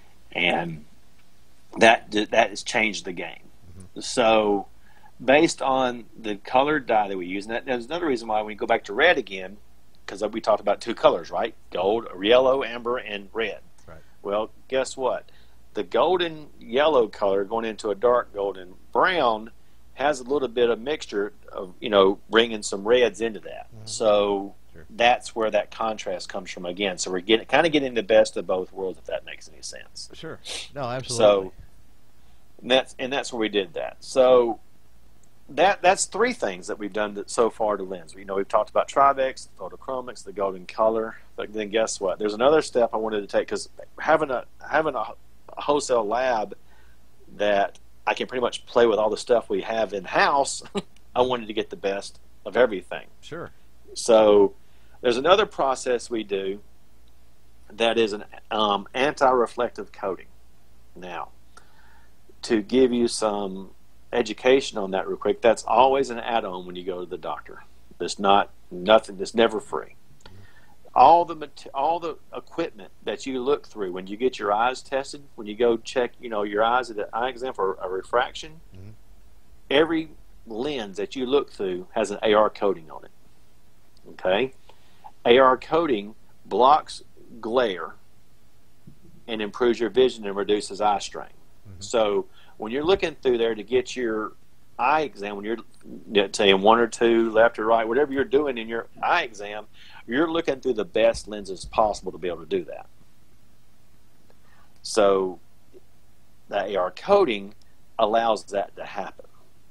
And that that has changed the game. Mm-hmm. So based on the colored dye that we use, and that, there's another reason why we go back to red again, because we talked about two colors, right? Gold, yellow, amber, and red. Right. Well, guess what? The golden yellow color going into a dark golden brown has a little bit of mixture of, you know, bringing some reds into that. Mm-hmm. So sure. That's where that contrast comes from again. So we're getting kind of getting the best of both worlds, if that makes any sense. Sure. No, absolutely. So and that's and that's where we did that. So that that's three things that we've done to, so far to lens. You know, we've talked about Trivex, photochromics, the golden color. But then guess what? There's another step I wanted to take, because having a having a, a wholesale lab that I can pretty much play with all the stuff we have in house. I wanted to get the best of everything. Sure. So there's another process we do that is an um, anti-reflective coating. Now, to give you some education on that real quick, that's always an add-on when you go to the doctor. It's not nothing. It's never free. All the all the equipment that you look through when you get your eyes tested, when you go check, you know, your eyes at an eye exam for a refraction, mm-hmm. every lens that you look through has an A R coating on it. Okay, A R coating blocks glare and improves your vision and reduces eye strain. Mm-hmm. So when you're looking through there to get your eye exam, when you're saying one or two, left or right, whatever you're doing in your eye exam, you're looking through the best lenses possible to be able to do that. So the A R coating allows that to happen.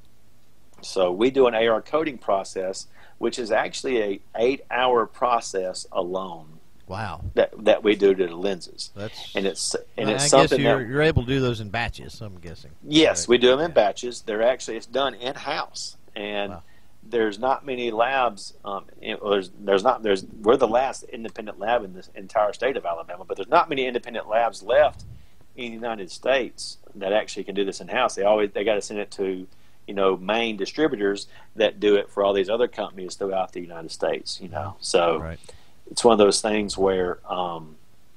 So we do an A R coating process, which is actually a eight-hour process alone. Wow. That that we do to the lenses. That's and it's and I it's guess something you're, that you're able to do those in batches. I'm guessing. yes, Right. we do them in Yeah. batches. They're actually it's done in house, and Wow. there's not many labs. Um, it, well, there's there's not there's we're the last independent lab in this entire state of Alabama, but there's not many independent labs left in the United States that actually can do this in house. They always they got to send it to you know main distributors that do it for all these other companies throughout the United States. You know, so. Right. It's one of those things where, um,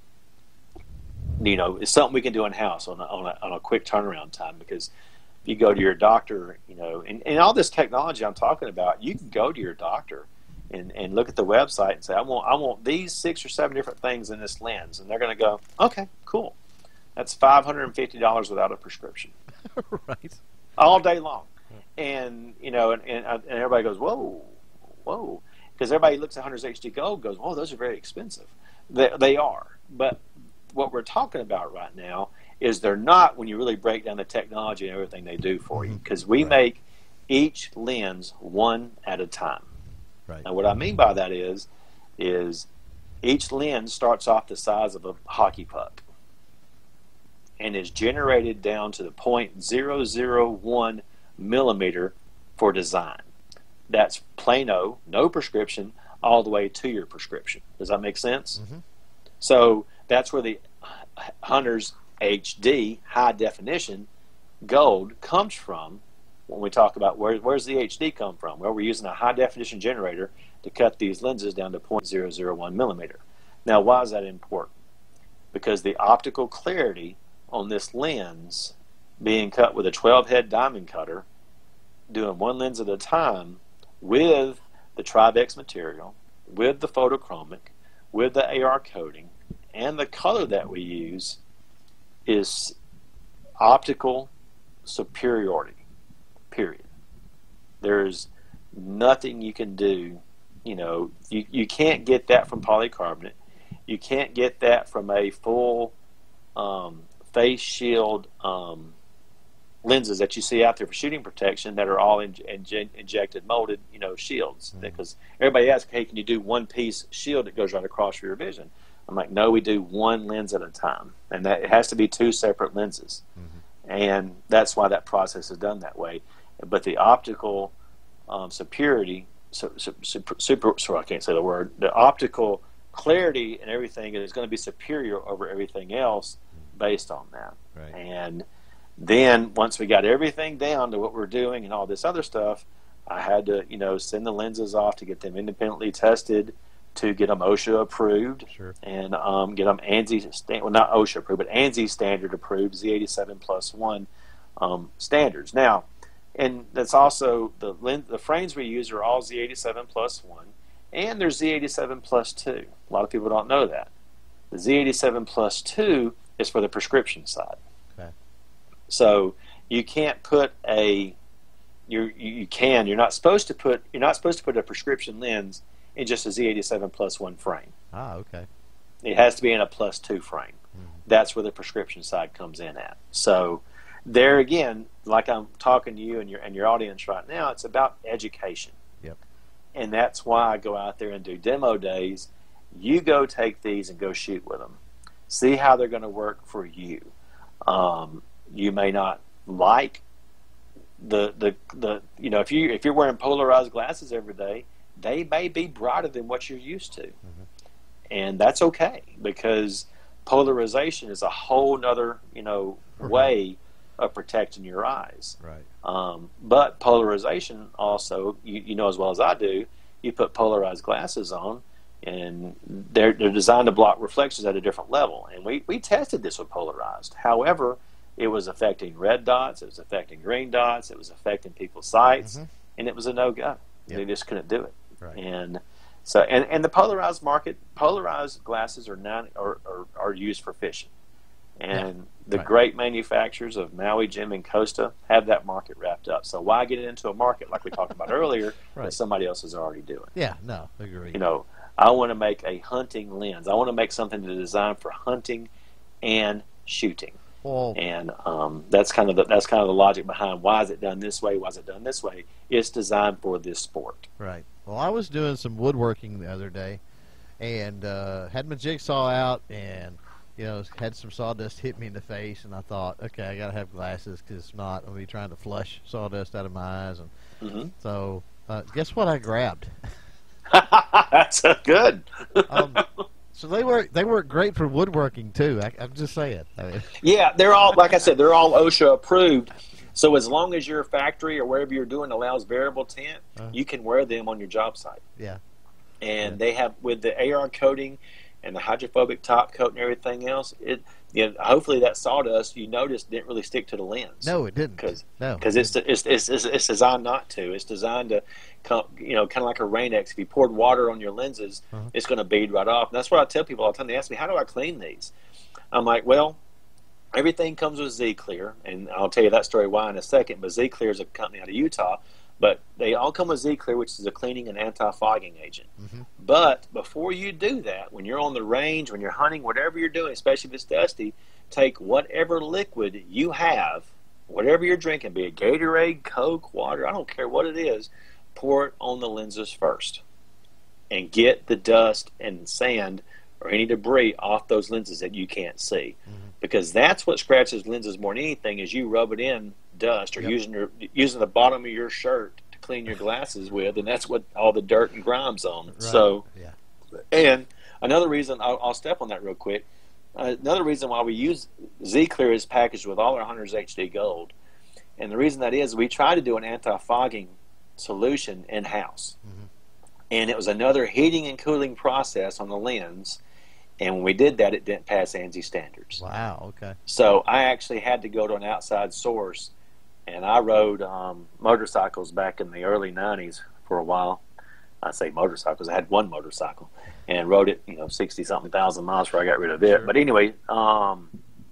you know, it's something we can do in house on a, on a on a quick turnaround time. Because if you go to your doctor, you know, and, and all this technology I'm talking about, you can go to your doctor and, and look at the website and say, I want I want these six or seven different things in this lens, and they're going to go, okay, cool, that's five hundred and fifty dollars without a prescription, Right. all day long, and you know, and, and, and everybody goes, whoa, whoa. Because everybody looks at Hunter's H D Gold and goes, oh, those are very expensive. They, they are. But what we're talking about right now is they're not when you really break down the technology and everything they do for you. Because we Right. make each lens one at a time. Right. Now, what I mean by that is, is each lens starts off the size of a hockey puck and is generated down to the zero point zero zero one millimeter for design. That's plano, no prescription, all the way to your prescription. Does that make sense? Mm-hmm. So that's where the Hunter's H D, high definition, gold comes from when we talk about where, where's the H D come from? Well, we're using a high definition generator to cut these lenses down to zero point zero zero one millimeter. Now, why is that important? Because the optical clarity on this lens being cut with a twelve head diamond cutter, doing one lens at a time, with the Trivex material, with the photochromic, with the A R coating, and the color that we use is optical superiority, period. There's nothing you can do. You know, you, you can't get that from polycarbonate. You can't get that from a full um, face shield um, lenses that you see out there for shooting protection that are all in, in, injected molded, you know, shields. Mm-hmm. Because everybody asks, hey, can you do one piece shield that goes right across your vision? I'm like, no, we do one lens at a time, and that it has to be two separate lenses, mm-hmm. and that's why that process is done that way. But the optical um, superiority, so, so, super, super, sorry, I can't say the word. The optical clarity and everything is going to be superior over everything else based on that, Right. and then once we got everything down to what we're doing and all this other stuff, I had to, you know, send the lenses off to get them independently tested, to get them OSHA approved, Sure. and um, get them ANSI, well, not OSHA approved, but ANSI standard approved, Z eighty-seven plus one um, standards. Now, and that's also the lens, the frames we use are all Z eighty-seven plus one, and there's Z eighty-seven plus two. A lot of people don't know that. The Z eighty-seven plus two is for the prescription side. So you can't put a you you can you're not supposed to put you're not supposed to put a prescription lens in just a Z eighty-seven plus one frame. Ah, okay. It has to be in a plus two frame. Mm-hmm. That's where the prescription side comes in at. So there again, like I'm talking to you and your and your audience right now, it's about education. Yep. And that's why I go out there and do demo days. You go take these and go shoot with them. See how they're going to work for you. Um, You may not like the the the you know if you if you're wearing polarized glasses every day, they may be brighter than what you're used to, mm-hmm. and that's okay because polarization is a whole nother you know right. way of protecting your eyes. Right. Um, but polarization also, you, you know as well as I do, you put polarized glasses on, and they're they're designed to block reflections at a different level. And we we tested this with polarized. However, it was affecting red dots, it was affecting green dots, it was affecting people's sights, mm-hmm. and it was a no-go. Yep. They just couldn't do it. Right. And so, and, and the polarized market, polarized glasses are not are, are, are used for fishing, and yeah. the right. great manufacturers of Maui, Jim, and Costa have that market wrapped up. So why get it into a market like we talked about earlier right. that somebody else is already doing? Yeah, no, agree. You know, I want to make a hunting lens. I want to make something to design for hunting and shooting. Well, And um, that's kind of the, that's kind of the logic behind why is it done this way? Why is it done this way? It's designed for this sport. right. Well, I was doing some woodworking the other day, and uh, had my jigsaw out, and you know, had some sawdust hit me in the face, and I thought, okay, I gotta have glasses because if not, I'll be trying to flush sawdust out of my eyes. And Mm-hmm. so, uh, guess what I grabbed? That's a good. um, so they work. They work great for woodworking too. I, I'm just saying. I mean, Yeah, they're all, like I said, they're all OSHA approved. So as long as your factory or wherever you're doing allows variable tent, Uh-huh. you can wear them on your job site. yeah. And Yeah. they have, with the A R coating and the hydrophobic top coat and everything else, it you know, hopefully that sawdust you noticed didn't really stick to the lens. No, it didn't. Because No. because it's, it's it's it's it's designed not to. It's designed to, come, you know, kind of like a Rain-X. If you poured water on your lenses, Uh-huh. it's going to bead right off. And that's what I tell people all the time. They ask me, "How do I clean these?" I'm like, "Well, everything comes with Z-Clear, and I'll tell you that story why in a second. But Z-Clear is a company out of Utah, but they all come with Z-Clear, which is a cleaning and anti-fogging agent. Mhm. But before you do that, when you're on the range, when you're hunting, whatever you're doing, especially if it's dusty, take whatever liquid you have, whatever you're drinking, be it Gatorade, Coke, water, I don't care what it is, pour it on the lenses first. And get the dust and sand or any debris off those lenses that you can't see. Mhm. Because that's what scratches lenses more than anything is you rub it in dust or Yep. using your using the bottom of your shirt to clean your glasses with, and that's what all the dirt and grime's on. Right. So, yeah. and another reason, I'll, I'll step on that real quick. Uh, another reason why we use Z-Clear is packaged with all our Hunters H D Gold. And the reason that is we try to do an anti-fogging solution in-house. Mhm. And it was another heating and cooling process on the lens. And when we did that, it didn't pass ANSI standards. Wow. Okay. So I actually had to go to an outside source. And I rode um, motorcycles back in the early nineties for a while. I say motorcycles. I had one motorcycle and rode it, you know, sixty something thousand miles before I got rid of it. Sure. But anyway, um,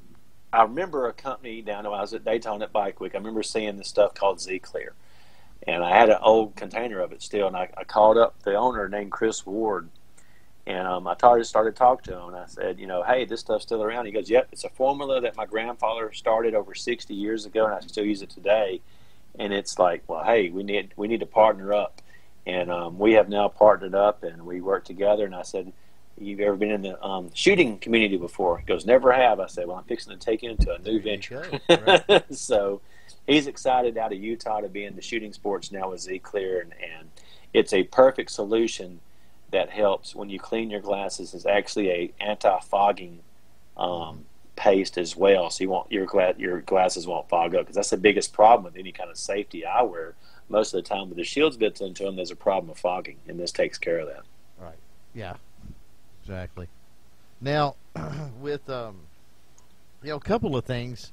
I remember a company down when I was at Daytona at Bike Week. I remember seeing this stuff called Z-Clear, and I had an old container of it still. And I, I called up the owner named Chris Ward, and um, I started started talking to him. And I said, you know, hey, this stuff's still around. He goes, yep, it's a formula that my grandfather started over sixty years ago, and I still use it today. And it's like, well, hey, we need we need to partner up. And um, we have now partnered up, and we work together. And I said, you've ever been in the um, shooting community before? He goes, never have. I said, well, I'm fixing to take you into a new There you venture. go. Right. So he's excited out of Utah to be in the shooting sports now with Z-Clear. And, and it's a perfect solution that helps when you clean your glasses. It's actually a anti-fogging um, paste as well. So you won't, your, gla- your glasses won't fog up, because that's the biggest problem with any kind of safety eyewear. Most of the time with the shields built into them, there's a problem of fogging, and this takes care of that. Right. Yeah. Exactly. Now, with um, you know, a couple of things,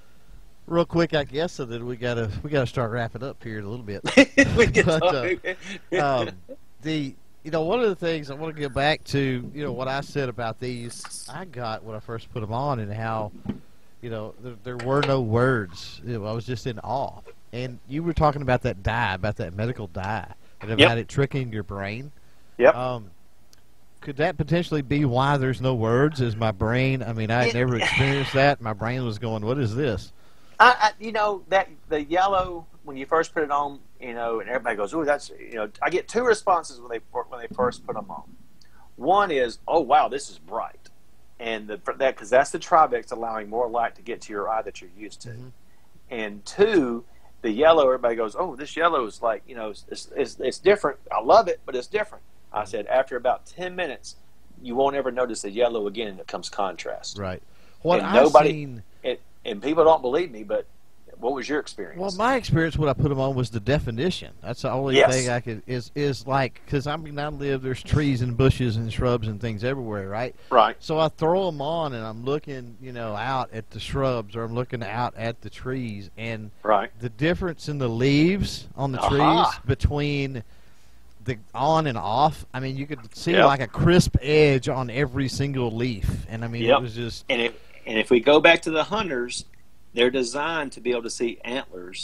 real quick, I guess, so that we gotta we gotta start wrapping up here in a little bit. We can But, talk. um, the you know, one of the things I want to get back to, you know, what I said about these, I got when I first put them on, and how, you know, there, there were no words. You know, I was just in awe. And you were talking about that dye, about that medical dye, and about Yep. it tricking your brain. Yep. Um, could that potentially be why there's no words? Is my brain? I mean, I had It- never experienced that. My brain was going, "What is this?" I, I, you know, that the yellow, when you first put it on, you know, and everybody goes, "Oh, that's," you know, I get two responses when they when they first put them on. One is, "Oh, wow, this is bright," and the, that because that's the Tribex allowing more light to get to your eye that you're used to. Mhm. And two, the yellow, everybody goes, "Oh, this yellow is like, you know, it's, it's, it's different. I love it, but it's different." I said, after about ten minutes, you won't ever notice the yellow again, and it comes contrast. Right. What And I've nobody- seen. It, and people don't believe me, but what was your experience? Well, my experience when I put them on was the definition. That's the only Yes. thing I could is is like, because I mean, I live, there's trees and bushes and shrubs and things everywhere, right? Right. So I throw them on, and I'm looking, you know, out at the shrubs, or I'm looking out at the trees, and Right. the difference in the leaves on the Aha. trees between the on and off. I mean, you could see Yep. like a crisp edge on every single leaf, and I mean, Yep. it was just And if and if we go back to the hunters, they're designed to be able to see antlers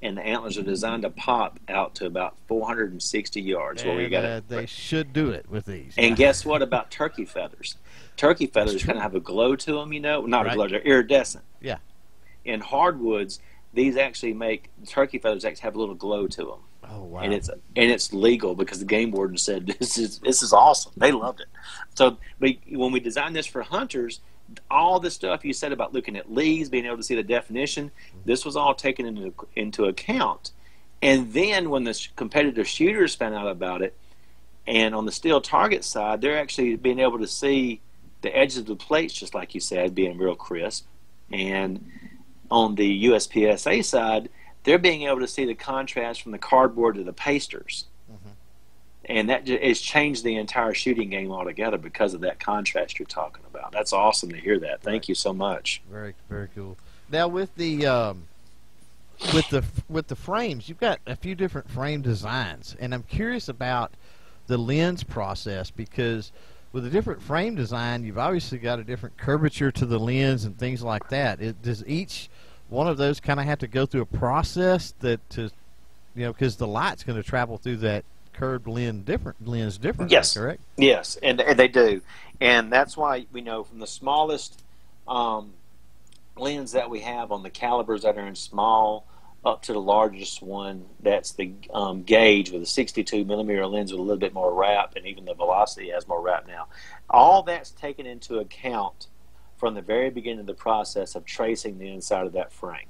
and the antlers are designed to pop out to about four hundred sixty yards. And, where we got uh, it. They should do it with these. And guess what about turkey feathers? Turkey feathers kind of have a glow to them, you know. Not Right. a glow, they're iridescent. Yeah. In hardwoods, these actually make turkey feathers actually have a little glow to them. Oh wow. And it's and it's legal because the game warden said this is this is awesome. They loved it. So we, when we designed this for hunters, all the stuff you said about looking at leaves, being able to see the definition, this was all taken into into account. And then when the competitive shooters found out about it, and on the steel target side, they're actually being able to see the edges of the plates, just like you said, being real crisp. And on the U S P S A side, they're being able to see the contrast from the cardboard to the pasters. Mm-hmm. And that has changed the entire shooting game altogether because of that contrast you're talking about. That's awesome to hear that. Thank right. you so much. Very, very cool. Now with the um, with the with the frames, you've got a few different frame designs, and I'm curious about the lens process because with a different frame design, you've obviously got a different curvature to the lens and things like that. It, does each one of those kind of have to go through a process that to, you know, because the light's going to travel through that curved lens different lens differently, yes. correct? Yes, and, and they do. And that's why we know from the smallest um, lens that we have on the calibers that are in small up to the largest one, that's the um, gauge with a sixty-two millimeter lens with a little bit more wrap, and even the Velocity has more wrap now. All that's taken into account from the very beginning of the process of tracing the inside of that frame.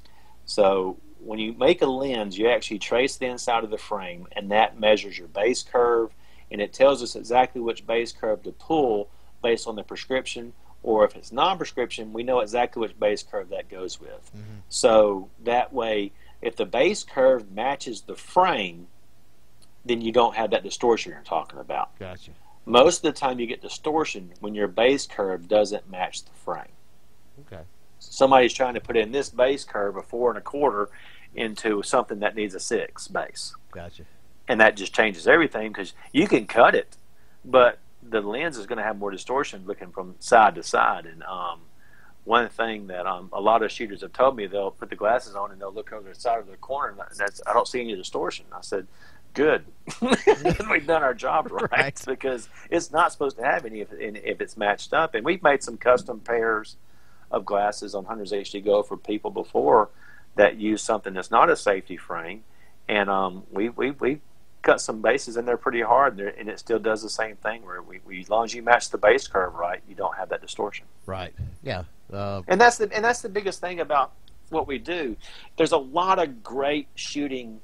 So when you make a lens, you actually trace the inside of the frame, and that measures your base curve, and it tells us exactly which base curve to pull based on the prescription, or if it's non-prescription, we know exactly which base curve that goes with. Mm-hmm. So that way, if the base curve matches the frame, then you don't have that distortion you're talking about. Gotcha. Most of the time you get distortion when your base curve doesn't match the frame. Okay. Somebody's trying to put in this base curve of four and a quarter into something that needs a six base. Gotcha. And that just changes everything because you can cut it, but the lens is going to have more distortion looking from side to side. And um, one thing that um, a lot of shooters have told me, they'll put the glasses on and they'll look over the side of the corner, and that's, I don't see any distortion. I said, good. We've done our job right, right, because it's not supposed to have any if, if it's matched up. And we've made some custom pairs of glasses on Hunters H D Go for people before that use something that's not a safety frame, and um, we we we cut some bases in there pretty hard, and, and it still does the same thing. Where we, we as long as you match the base curve right, you don't have that distortion. Right. Yeah. Uh, and that's the and that's the biggest thing about what we do. There's a lot of great shooting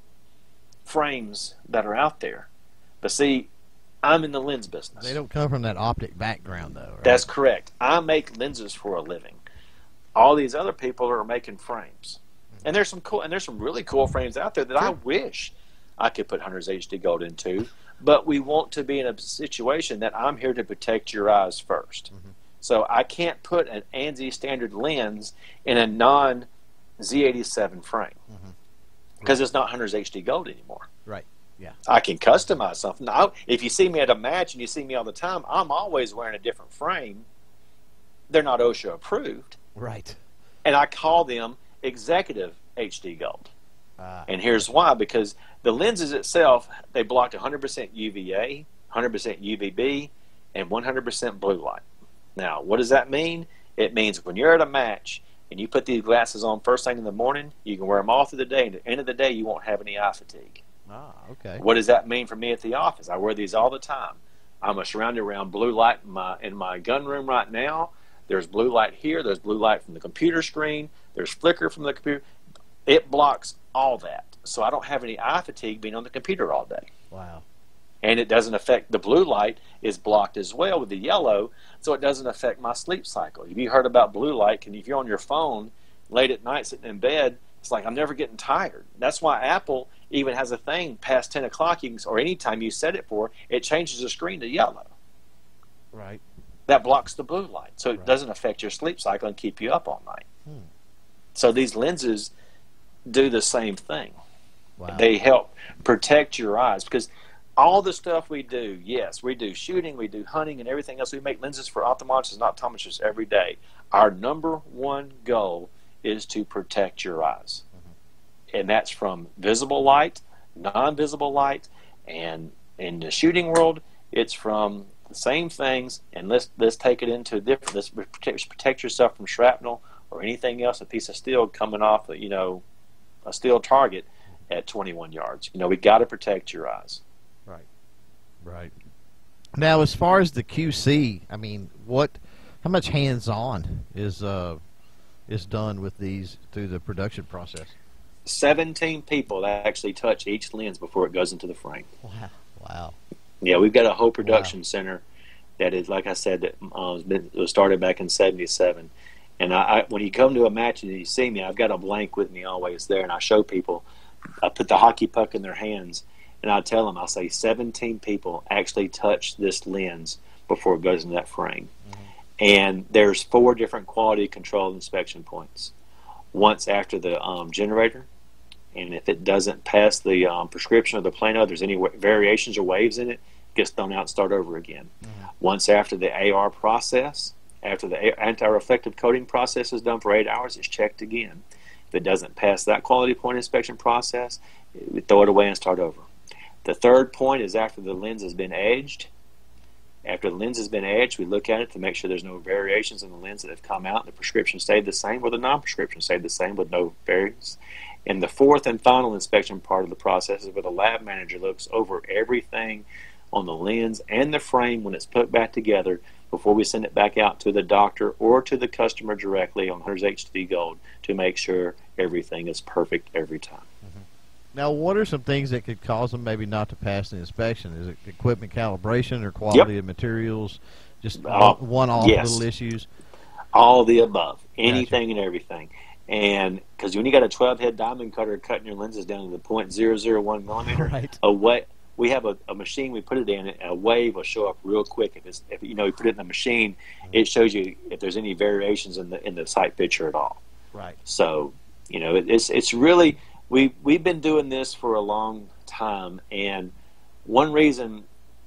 frames that are out there, but see, I'm in the lens business. They don't come from that optic background, though. Right? That's correct. I make lenses for a living. All these other people are making frames, and there's some cool and there's some really cool frames out there that I wish I could put Hunters H D Gold into, but we want to be in a situation that I'm here to protect your eyes first. Mm-hmm. So I can't put an ANSI standard lens in a non Z eighty-seven frame because mm-hmm. it's not Hunters H D Gold anymore. Right. Yeah. I can customize something. Now, if you see me at a match and you see me all the time, I'm always wearing a different frame. They're not OSHA approved. Right. And I call them Executive H D Gold. Uh, and here's why, because the lenses itself, they blocked one hundred percent U V A, one hundred percent U V B, and one hundred percent blue light. Now, what does that mean? It means when you're at a match and you put these glasses on first thing in the morning, you can wear them all through the day, and at the end of the day, you won't have any eye fatigue. Ah, okay. What does that mean for me at the office? I wear these all the time. I'm surrounded around blue light in my, in my gun room right now. There's blue light here. There's blue light from the computer screen. There's flicker from the computer. It blocks all that. So I don't have any eye fatigue being on the computer all day. Wow. And it doesn't affect, the blue light is blocked as well with the yellow, so it doesn't affect my sleep cycle. Have you heard about blue light? And if you're on your phone late at night sitting in bed, it's like I'm never getting tired. That's why Apple even has a thing past ten o'clock, you can, or any time you set it for, it changes the screen to yellow. Right. That blocks the blue light, so it right. doesn't affect your sleep cycle and keep you up all night. Hmm. So these lenses do the same thing. Wow. They help protect your eyes, because all the stuff we do, yes, we do shooting, we do hunting, and everything else. We make lenses for ophthalmologists and optometrists every day. Our number one goal is to protect your eyes. Mm-hmm. and that's from visible light, non-visible light, and in the shooting world, it's from the same things. And let's let's take it into different. Let's protect, protect yourself from shrapnel or anything else, a piece of steel coming off, you know, a steel target at twenty-one yards. You know, we got to protect your eyes. Right. Right. Now, as far as the Q C, I mean, what, how much hands-on is uh, is done with these through the production process? seventeen people that actually touch each lens before it goes into the frame. Wow! Wow! Yeah, we've got a whole production wow. center that is, like I said, that uh, was been, was started back in seventy-seven. And I, I, when you come to a match and you see me, I've got a blank with me always there, and I show people. I put the hockey puck in their hands, and I tell them, I'll say, seventeen people actually touch this lens before it goes into that frame. Mm-hmm. And there's four different quality control inspection points. Once after the um, generator, and if it doesn't pass the um, prescription of the plano, there's any w- variations or waves in it, it gets thrown out and start over again. Mm-hmm. Once after the A R process, after the anti-reflective coating process is done for eight hours, it's checked again. If it doesn't pass that quality point inspection process, we throw it away and start over. The third point is after the lens has been edged. After the lens has been edged, we look at it to make sure there's no variations in the lens that have come out. The prescription stayed the same, or the non-prescription stayed the same with no variance. And the fourth and final inspection part of the process is where the lab manager looks over everything on the lens and the frame when it's put back together before we send it back out to the doctor or to the customer directly on Hunters H D Gold to make sure everything is perfect every time. Mm-hmm. Now, what are some things that could cause them maybe not to pass the inspection? Is it equipment calibration or quality yep. of materials? Just uh, one-off yes. little issues? All the above. Anything gotcha. and everything. And because when you got a twelve-head diamond cutter cutting your lenses down to the point zero zero one millimeter, right. away, we have a, a machine we put it in, and a wave will show up real quick. If it's if you know you put it in the machine, mm-hmm. it shows you if there's any variations in the in the sight picture at all. Right. So you know it, it's it's really we we've been doing this for a long time, and one reason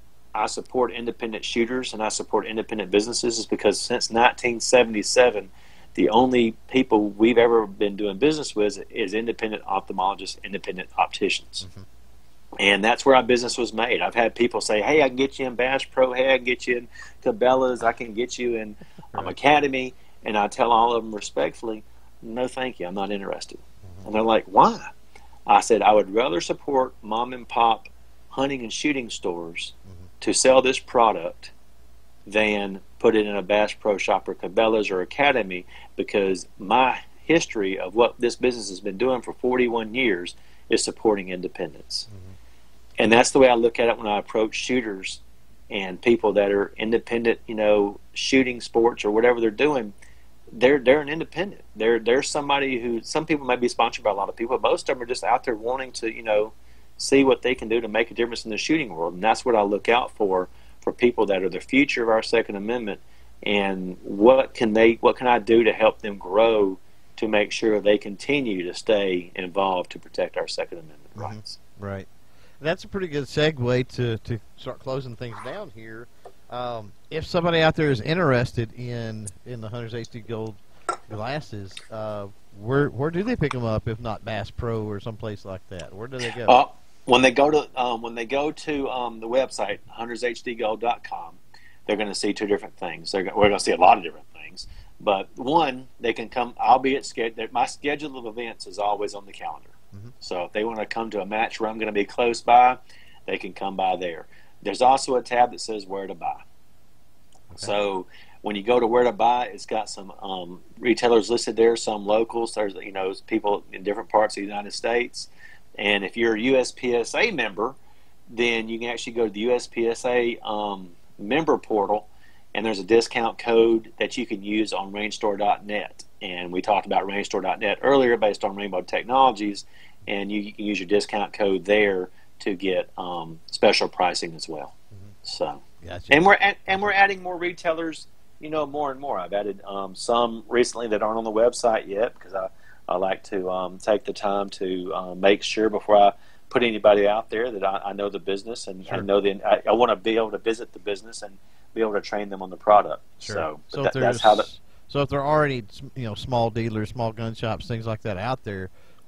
I support independent shooters and I support independent businesses is because since nineteen seventy-seven. The only people we've ever been doing business with is independent ophthalmologists, independent opticians. Mm-hmm. And that's where our business was made. I've had people say, hey, I can get you in Bass Pro Head, I can get you in Cabela's, I can get you in um, right. Academy. And I tell all of them respectfully, no, thank you, I'm not interested. Mm-hmm. And they're like, why? I said, I would rather support mom and pop hunting and shooting stores mm-hmm. to sell this product than put it in a Bass Pro Shop or Cabela's or Academy, because my history of what this business has been doing for forty-one years is supporting independence. Mm-hmm. And that's the way I look at it when I approach shooters and people that are independent, you know, shooting sports or whatever they're doing. They're they're an independent. They're they're somebody who, some people may be sponsored by a lot of people, but most of them are just out there wanting to, you know, see what they can do to make a difference in the shooting world. And that's what I look out for. For people that are the future of our Second Amendment, and what can they, what can I do to help them grow to make sure they continue to stay involved to protect our Second Amendment mm-hmm. rights? Right. That's a pretty good segue to, to start closing things down here. Um, if somebody out there is interested in, in the Hunters H D Gold glasses, uh, where where do they pick them up if not Bass Pro or someplace like that? Where do they go? Uh, When they go to um, when they go to um, the website hunters h d gold dot com, they're going to see two different things. They're, we're going to see a lot of different things, but one, they can come. I'll be at schedule. My schedule of events is always on the calendar. Mm-hmm. So if they want to come to a match where I'm going to be close by, they can come by there. There's also a tab that says where to buy. Okay. So when you go to where to buy, it's got some um, retailers listed there, some locals. There's you know people in different parts of the United States. And if you're a U S P S A member, then you can actually go to the U S P S A um, member portal, and there's a discount code that you can use on range store dot net. And we talked about range store dot net earlier based on Rainbow Technologies, and you, you can use your discount code there to get um, special pricing as well. Mm-hmm. So, gotcha. and we're at, and we're adding more retailers, you know, more and more. I've added um, some recently that aren't on the website yet because I. I like to um, take the time to uh, make sure before I put anybody out there that I, I know the business and sure. I know the I, I want to be able to visit the business and be able to train them on the product. Sure. So, so that, if that's how. The, so if there are already you know small dealers, small gun shops, things like that out there,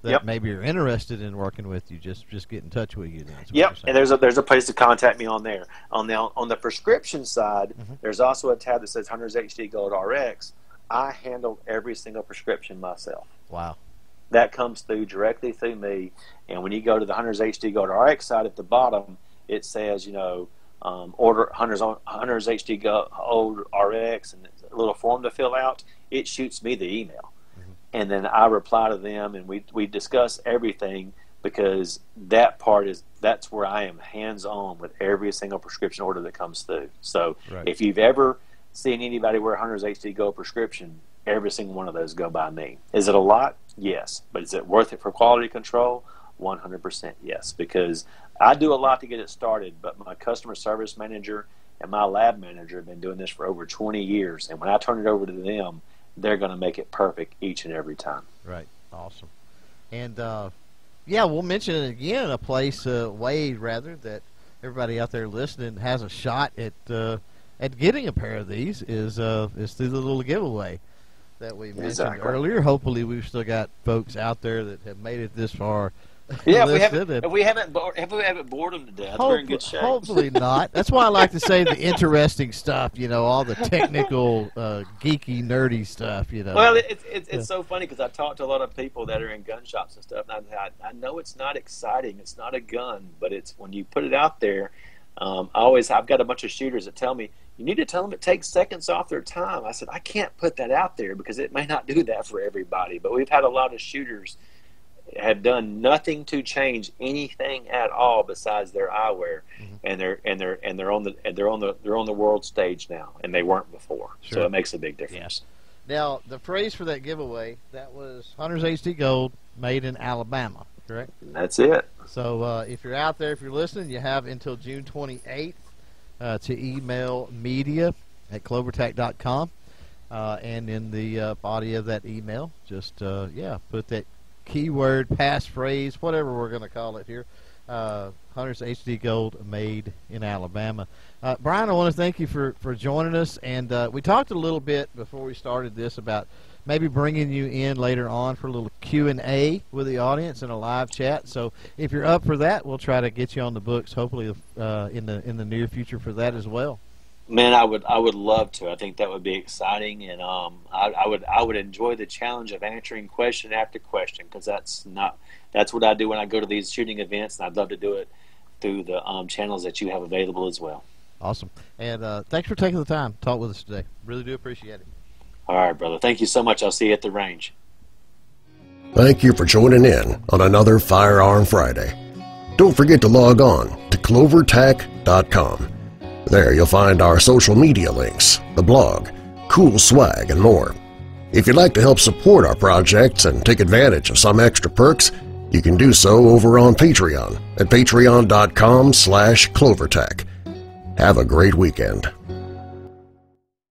that yep. maybe are interested in working with you, just just get in touch with you then. Yep, and there's a there's a place to contact me on there. On the on the prescription side, mm-hmm. there's also a tab that says Hunters H D Gold R X. I handle every single prescription myself. Wow. That comes through directly through me, and when you go to the Hunters H D Gold R X side at the bottom, it says, you know, um, order Hunters on Hunters H D Gold R X, and a little form to fill out. It shoots me the email, mm-hmm. and then I reply to them, and we we discuss everything, because that part is that's where I am hands on with every single prescription order that comes through. So right. if you've ever seen anybody wear Hunters H D Gold prescription, every single one of those go by me. Is it a lot? Yes. But is it worth it for quality control? one hundred percent yes. Because I do a lot to get it started, but my customer service manager and my lab manager have been doing this for over twenty years. And when I turn it over to them, they're going to make it perfect each and every time. Right. Awesome. And, uh, yeah, we'll mention it again, a place, uh, way rather, that everybody out there listening has a shot at uh, at getting a pair of these is uh, is through the little giveaway that we mentioned exactly. earlier. Hopefully, we've still got folks out there that have made it this far. Yeah, if we haven't, if we haven't, if we haven't bored them to death, Hope, we're in good shape. Hopefully not. That's why I like to say the interesting stuff. You know, all the technical, uh, geeky, nerdy stuff. You know. Well, it's it's, it's so funny because I talk to a lot of people that are in gun shops and stuff, and I I know it's not exciting. It's not a gun, but it's when you put it out there. Um, I always I've got a bunch of shooters that tell me, you need to tell them it takes seconds off their time. I said, I can't put that out there because it may not do that for everybody. But we've had a lot of shooters have done nothing to change anything at all besides their eyewear, mm-hmm. and they're and they're and they're on the and they're on the they're on the world stage now, and they weren't before. Sure. So it makes a big difference. Yeah. Now the phrase for that giveaway, that was Hunters H D Gold, made in Alabama, correct? That's it. So uh, if you're out there, if you're listening, you have until June twenty-eighth uh, to email media at clover tac dot com, uh, and in the uh, body of that email, just uh, yeah, put that keyword, passphrase, whatever we're going to call it here, uh, Hunters H D Gold, made in Alabama. Uh, Brian, I want to thank you for, for joining us, and uh, we talked a little bit before we started this about maybe bringing you in later on for a little Q and A with the audience and a live chat. So if you're up for that, we'll try to get you on the books, hopefully uh, in the in the near future for that as well. Man, I would I would love to. I think that would be exciting, and um, I, I would I would enjoy the challenge of answering question after question, because that's not that's what I do when I go to these shooting events, and I'd love to do it through the um, channels that you have available as well. Awesome, and uh, thanks for taking the time to talk with us today. Really do appreciate it. All right, brother. Thank you so much. I'll see you at the range. Thank you for joining in on another Firearm Friday. Don't forget to log on to clover tac dot com. There you'll find our social media links, the blog, cool swag, and more. If you'd like to help support our projects and take advantage of some extra perks, you can do so over on Patreon at patreon dot com slash clover tac. Have a great weekend.